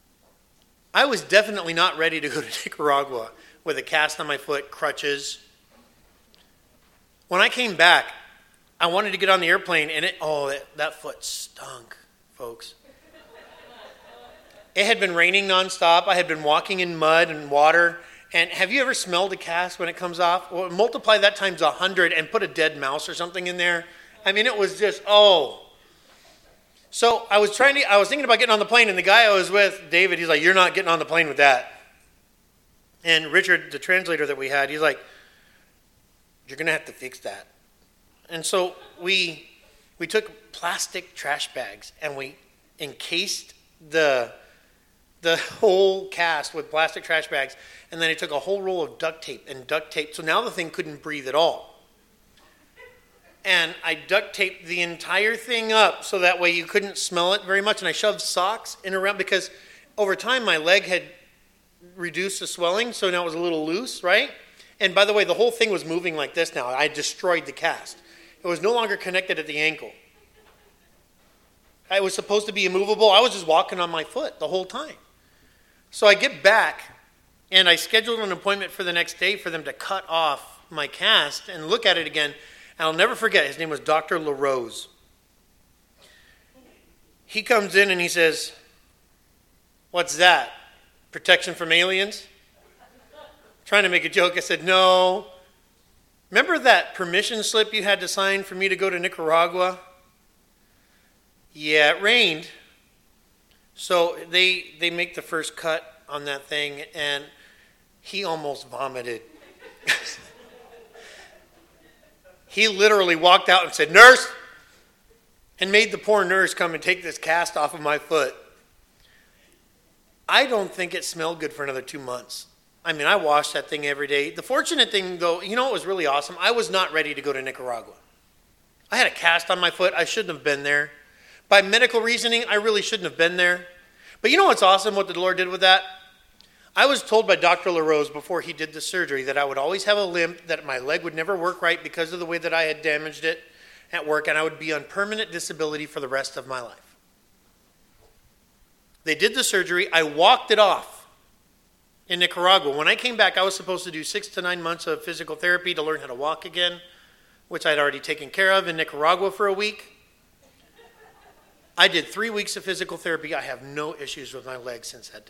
I was definitely not ready to go to Nicaragua with a cast on my foot, crutches. When I came back, I wanted to get on the airplane, and that foot stunk, folks. It had been raining nonstop. I had been walking in mud and water. And have you ever smelled a cast when it comes off? Well, multiply that times 100 and put a dead mouse or something in there. I mean, it was just, So I was thinking about getting on the plane, and the guy I was with, David, he's like, "You're not getting on the plane with that." And Richard, the translator that we had, he's like, "You're going to have to fix that." And so we took plastic trash bags, and we encased the whole cast with plastic trash bags, and then I took a whole roll of duct tape, so now the thing couldn't breathe at all. And I duct taped the entire thing up so that way you couldn't smell it very much, and I shoved socks in around, because over time my leg had reduced the swelling, so now it was a little loose, right? And by the way, the whole thing was moving like this now. I destroyed the cast. It was no longer connected at the ankle. It was supposed to be immovable. I was just walking on my foot the whole time. So I get back, and I scheduled an appointment for the next day for them to cut off my cast and look at it again. And I'll never forget, his name was Dr. LaRose. He comes in and he says, "What's that? Protection from aliens?" Trying to make a joke, I said, "No. Remember that permission slip you had to sign for me to go to Nicaragua?" "Yeah, it rained." So they make the first cut on that thing, and he almost vomited. He literally walked out and said, "Nurse," and made the poor nurse come and take this cast off of my foot. I don't think it smelled good for another 2 months. I mean, I washed that thing every day. The fortunate thing, though, you know what was really awesome? I was not ready to go to Nicaragua. I had a cast on my foot. I shouldn't have been there. By medical reasoning, I really shouldn't have been there. But you know what's awesome, what the Lord did with that? I was told by Dr. LaRose before he did the surgery that I would always have a limp, that my leg would never work right because of the way that I had damaged it at work, and I would be on permanent disability for the rest of my life. They did the surgery. I walked it off in Nicaragua. When I came back, I was supposed to do 6 to 9 months of physical therapy to learn how to walk again, which I'd already taken care of in Nicaragua for a week. I did 3 weeks of physical therapy. I have no issues with my leg since that day.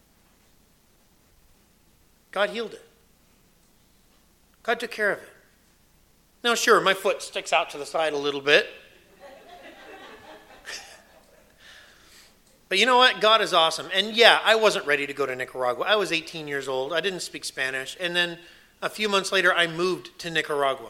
God healed it. God took care of it. Now, sure, my foot sticks out to the side a little bit. But you know what? God is awesome. And yeah, I wasn't ready to go to Nicaragua. I was 18 years old. I didn't speak Spanish. And then a few months later, I moved to Nicaragua.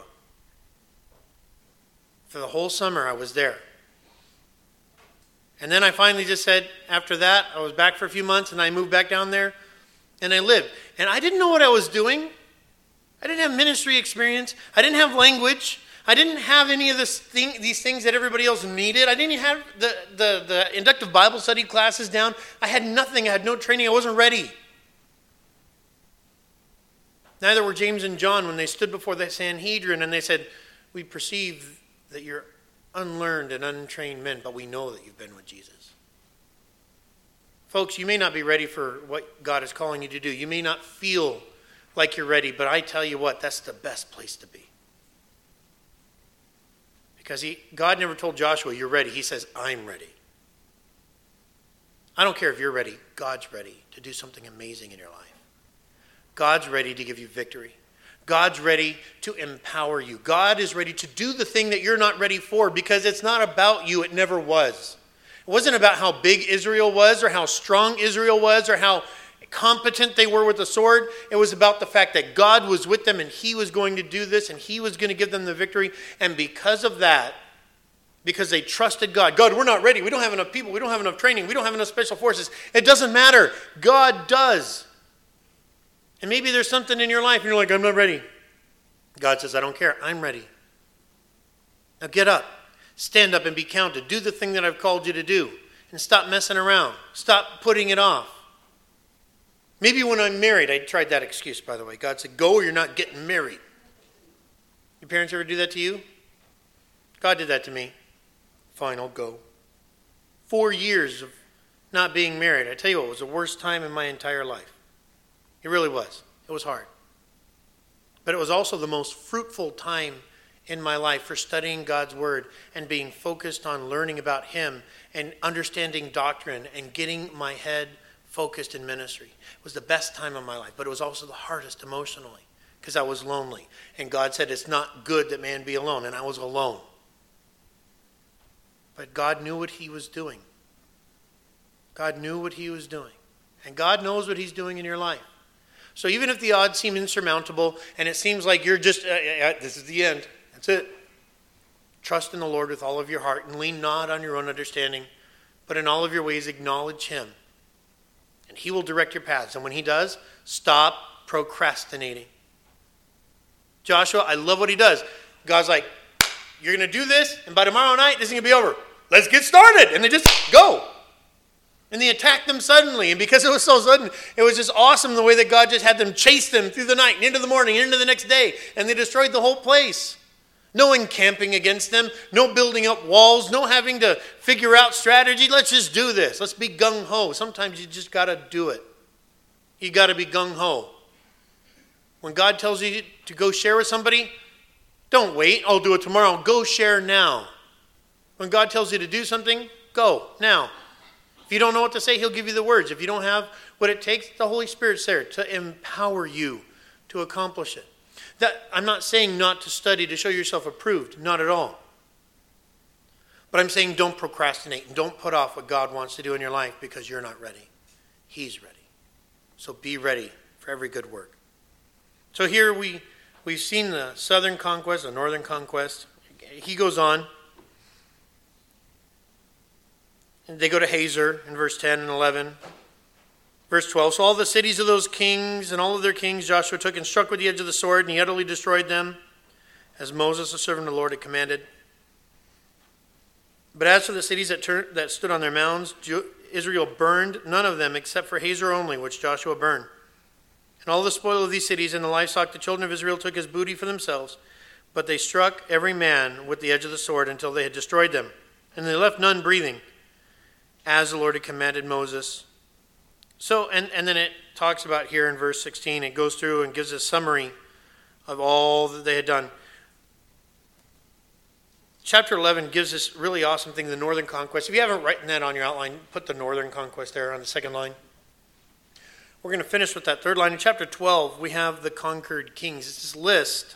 For the whole summer, I was there. And then I finally just said, after that, I was back for a few months, and I moved back down there, and I lived. And I didn't know what I was doing. I didn't have ministry experience. I didn't have language. I didn't have any of these things that everybody else needed. I didn't even have the inductive Bible study classes down. I had nothing. I had no training. I wasn't ready. Neither were James and John when they stood before the Sanhedrin and they said, "We perceive that you're unlearned and untrained men, but we know that you've been with Jesus." Folks, you may not be ready for what God is calling you to do. You may not feel like you're ready, but I tell you what, that's the best place to be. Because God never told Joshua, "You're ready." He says, "I'm ready." I don't care if you're ready. God's ready to do something amazing in your life. God's ready to give you victory. God's ready to empower you. God is ready to do the thing that you're not ready for, because it's not about you. It never was. It wasn't about how big Israel was or how strong Israel was or how competent they were with the sword. It was about the fact that God was with them and he was going to do this and he was going to give them the victory. And because of that, because they trusted God, "God, we're not ready. We don't have enough people. We don't have enough training. We don't have enough special forces." It doesn't matter. God does. And maybe there's something in your life and you're like, "I'm not ready." God says, "I don't care. I'm ready. Now get up. Stand up and be counted. Do the thing that I've called you to do. And stop messing around. Stop putting it off." Maybe when I'm married, I tried that excuse, by the way. God said, "Go or you're not getting married." Your parents ever do that to you? God did that to me. Fine, I'll go. 4 years of not being married. I tell you what, it was the worst time in my entire life. It really was. It was hard. But it was also the most fruitful time in my life for studying God's word and being focused on learning about him and understanding doctrine and getting my head focused in ministry. It was the best time of my life, but it was also the hardest emotionally because I was lonely. And God said, it's not good that man be alone. And I was alone. But God knew what he was doing. God knew what he was doing. And God knows what he's doing in your life. So even if the odds seem insurmountable and it seems like you're just, this is the end. That's it. Trust in the Lord with all of your heart and lean not on your own understanding, but in all of your ways acknowledge him. And he will direct your paths. And when he does, stop procrastinating. Joshua, I love what he does. God's like, you're going to do this, and by tomorrow night, this is going to be over. Let's get started. And they just go. And they attacked them suddenly. And because it was so sudden, it was just awesome the way that God just had them chase them through the night and into the morning and into the next day. And they destroyed the whole place. No encamping against them. No building up walls. No having to figure out strategy. Let's just do this. Let's be gung-ho. Sometimes you just got to do it. You got to be gung-ho. When God tells you to go share with somebody, don't wait. I'll do it tomorrow. Go share now. When God tells you to do something, go now. If you don't know what to say, he'll give you the words. If you don't have what it takes, the Holy Spirit's there to empower you to accomplish it. I'm not saying not to study to show yourself approved. Not at all. But I'm saying don't procrastinate and don't put off what God wants to do in your life because you're not ready. He's ready. So be ready for every good work. So here we've seen the southern conquest, the northern conquest. He goes on. And they go to Hazor in verse 10 and 11. Verse 12, so all the cities of those kings and all of their kings Joshua took and struck with the edge of the sword, and he utterly destroyed them, as Moses, the servant of the Lord, had commanded. But as for the cities that stood on their mounds, Israel burned none of them except for Hazor only, which Joshua burned. And all the spoil of these cities and the livestock the children of Israel took as booty for themselves, but they struck every man with the edge of the sword until they had destroyed them. And they left none breathing, as the Lord had commanded Moses. So, and then it talks about here in verse 16, it goes through and gives a summary of all that they had done. Chapter 11 gives this really awesome thing, the northern conquest. If you haven't written that on your outline, put the northern conquest there on the second line. We're going to finish with that third line. In chapter 12, we have the conquered kings. It's this list.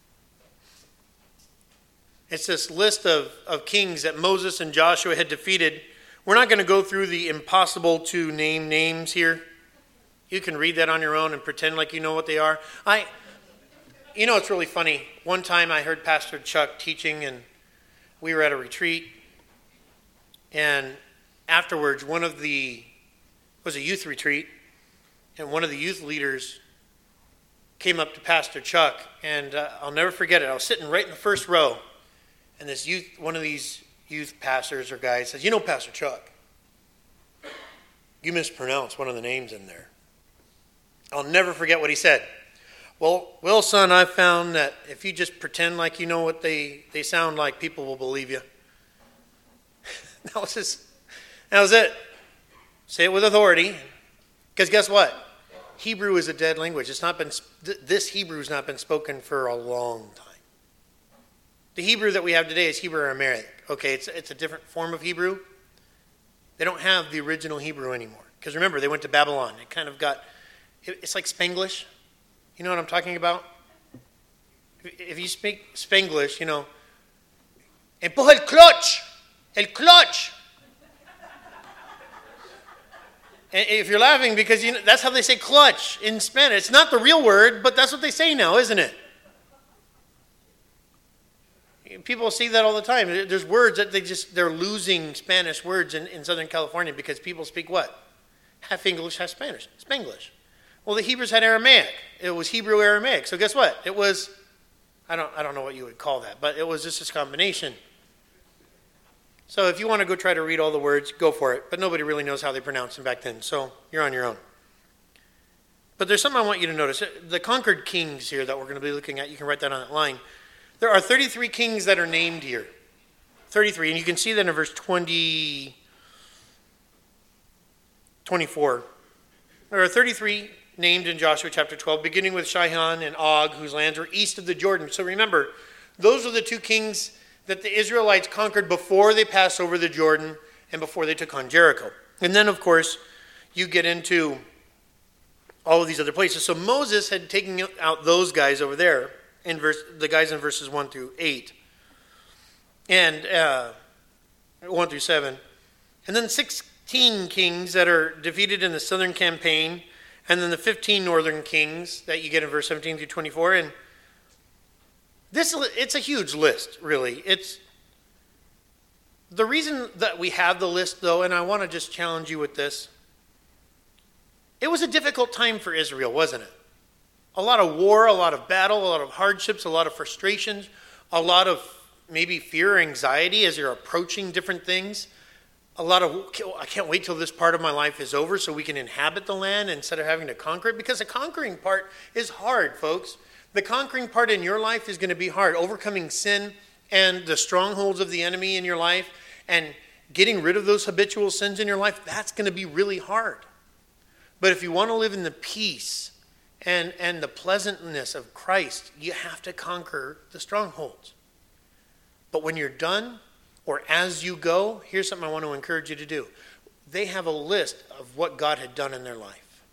It's this list of kings that Moses and Joshua had defeated. We're not going to go through the impossible to name names here. You can read that on your own and pretend like you know what they are. It's really funny. One time I heard Pastor Chuck teaching, and we were at a retreat. And afterwards, it was a youth retreat, and one of the youth leaders came up to Pastor Chuck, and I'll never forget it. I was sitting right in the first row, and one of these youth pastors or guys says, Pastor Chuck, you mispronounced one of the names in there. I'll never forget what he said. Well, son, I've found that if you just pretend like you know what they sound like, people will believe you. That was it. Say it with authority. Because guess what? Hebrew is a dead language. This Hebrew has not been spoken for a long time. The Hebrew that we have today is Hebrew Aramaic. Okay, it's a different form of Hebrew. They don't have the original Hebrew anymore. Because remember, they went to Babylon. It kind of it's like Spanglish. You know what I'm talking about? If you speak Spanglish, empuja el clutch. And if you're laughing because that's how they say clutch in Spanish. It's not the real word, but that's what they say now, isn't it? People see that all the time. There's words that they're losing Spanish words in Southern California because people speak what? Half English, half Spanish. Spanglish. Well, the Hebrews had Aramaic. It was Hebrew Aramaic. So guess what? It was, I don't know what you would call that, but it was just this combination. So if you want to go try to read all the words, go for it. But nobody really knows how they pronounced them back then. So you're on your own. But there's something I want you to notice. The conquered kings here that we're going to be looking at, you can write that on that line. There are 33 kings that are named here. 33. And you can see that in verse 24. There are 33 named in Joshua chapter 12, beginning with Sihon and Og, whose lands were east of the Jordan. So remember, Those are the two kings that the Israelites conquered before they passed over the Jordan and before they took on Jericho. And then, of course, you get into all of these other places. So Moses had taken out those guys over there, the guys in verses 1 through 8, and 1 through 7. And then 16 kings that are defeated in the southern campaign, and then the 15 northern kings that you get in verse 17 through 24. And it's a huge list, really. It's the reason that we have the list, though, and I want to just challenge you with this. It was a difficult time for Israel, wasn't it? A lot of war, a lot of battle, a lot of hardships, a lot of frustrations, a lot of maybe fear or anxiety as you're approaching different things. A lot of, I can't wait till this part of my life is over so we can inhabit the land instead of having to conquer it. Because the conquering part is hard, folks. The conquering part in your life is going to be hard. Overcoming sin and the strongholds of the enemy in your life and getting rid of those habitual sins in your life, that's going to be really hard. But if you want to live in the peace and the pleasantness of Christ, you have to conquer the strongholds. But when you're done, or as you go, here's something I want to encourage you to do. They have a list of what God had done in their life.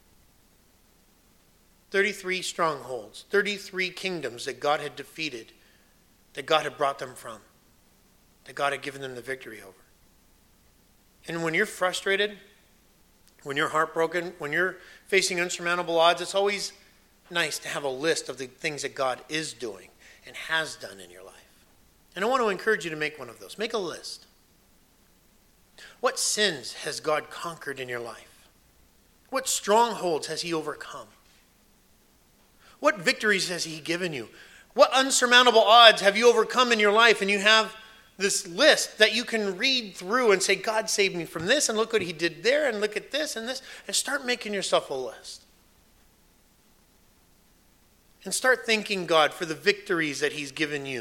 33 strongholds, 33 kingdoms that God had defeated, that God had brought them from, that God had given them the victory over. And when you're frustrated, when you're heartbroken, when you're facing insurmountable odds, it's always nice to have a list of the things that God is doing and has done in your life. And I want to encourage you to make one of those. Make a list. What sins has God conquered in your life? What strongholds has he overcome? What victories has he given you? What unsurmountable odds have you overcome in your life? And you have this list that you can read through and say, God saved me from this, and look what he did there, and look at this and this, and start making yourself a list. And start thanking God for the victories that he's given you.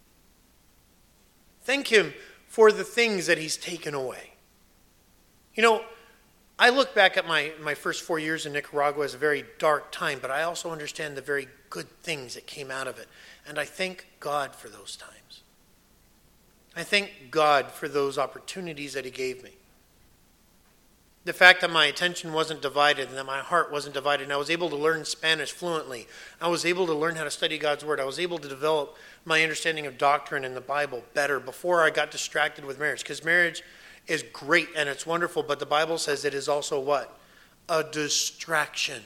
Thank him for the things that he's taken away. You know, I look back at my first 4 years in Nicaragua as a very dark time, but I also understand the very good things that came out of it. And I thank God for those times. I thank God for those opportunities that he gave me. The fact that my attention wasn't divided and that my heart wasn't divided, and I was able to learn Spanish fluently. I was able to learn how to study God's word. I was able to develop my understanding of doctrine and the Bible better before I got distracted with marriage. Because marriage is great and it's wonderful, but the Bible says it is also what? A distraction.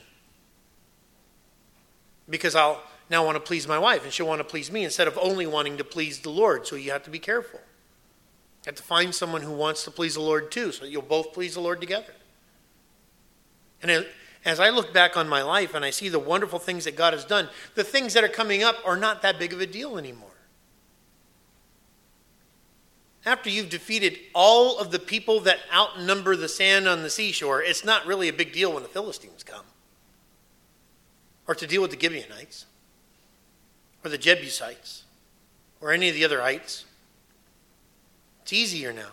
Because I'll now want to please my wife and she'll want to please me instead of only wanting to please the Lord. So you have to be careful. You have to find someone who wants to please the Lord too, so you'll both please the Lord together. And as I look back on my life and I see the wonderful things that God has done, the things that are coming up are not that big of a deal anymore. After you've defeated all of the people that outnumber the sand on the seashore, it's not really a big deal when the Philistines come. Or to deal with the Gibeonites. Or the Jebusites. Or any of the other ites. It's easier now.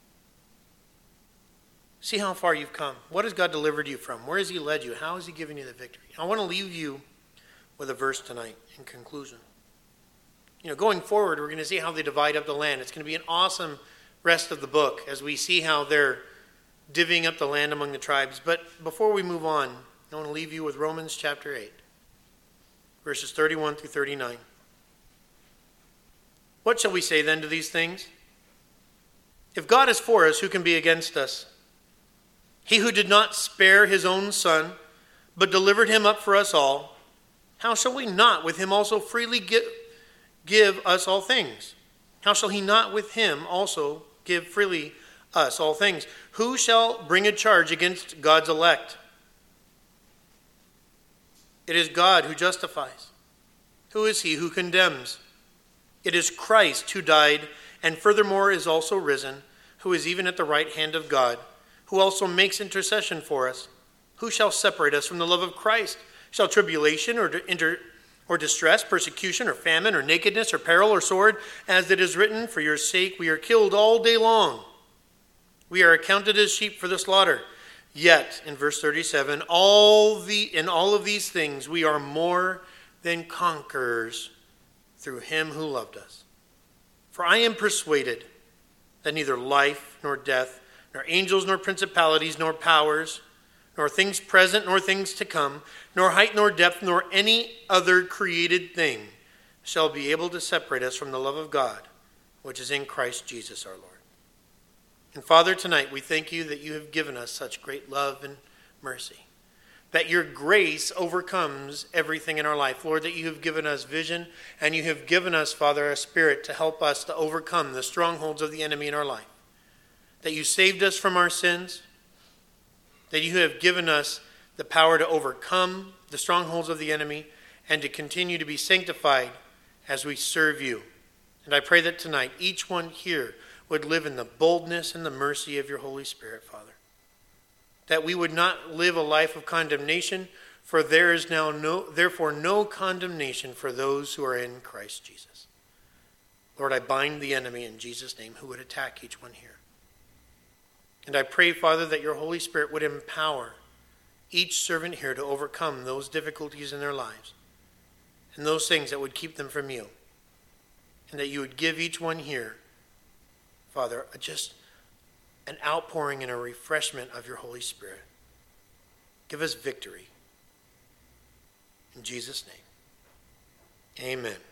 See how far you've come. What has God delivered you from? Where has he led you? How has he given you the victory? I want to leave you with a verse tonight in conclusion. Going forward, we're going to see how they divide up the land. It's going to be an awesome rest of the book as we see how they're divvying up the land among the tribes. But before we move on, I want to leave you with Romans chapter 8, verses 31 through 39. What shall we say then to these things? If God is for us, who can be against us? He who did not spare his own son, but delivered him up for us all, how shall we not with him also freely give us all things? How shall he not with him also give freely us all things? Who shall bring a charge against God's elect? It is God who justifies. Who is he who condemns? It is Christ who died, and furthermore is also risen, who is even at the right hand of God, who also makes intercession for us. Who shall separate us from the love of Christ? Shall tribulation or distress, persecution or famine or nakedness or peril or sword? As it is written, for your sake we are killed all day long. We are accounted as sheep for the slaughter. Yet, in verse 37, in all of these things we are more than conquerors through him who loved us. For I am persuaded that neither life nor death, nor angels nor principalities nor powers, nor things present nor things to come, nor height nor depth, nor any other created thing shall be able to separate us from the love of God, which is in Christ Jesus our Lord. And Father, tonight we thank you that you have given us such great love and mercy, that your grace overcomes everything in our life. Lord, that you have given us vision, and you have given us, Father, a spirit to help us to overcome the strongholds of the enemy in our life. That you saved us from our sins, that you have given us the power to overcome the strongholds of the enemy and to continue to be sanctified as we serve you. And I pray that tonight each one here would live in the boldness and the mercy of your Holy Spirit, Father. That we would not live a life of condemnation, for there is now therefore no condemnation for those who are in Christ Jesus. Lord, I bind the enemy in Jesus' name who would attack each one here. And I pray, Father, that your Holy Spirit would empower each servant here to overcome those difficulties in their lives and those things that would keep them from you. And that you would give each one here, Father, just an outpouring and a refreshment of your Holy Spirit. Give us victory. In Jesus' name, amen.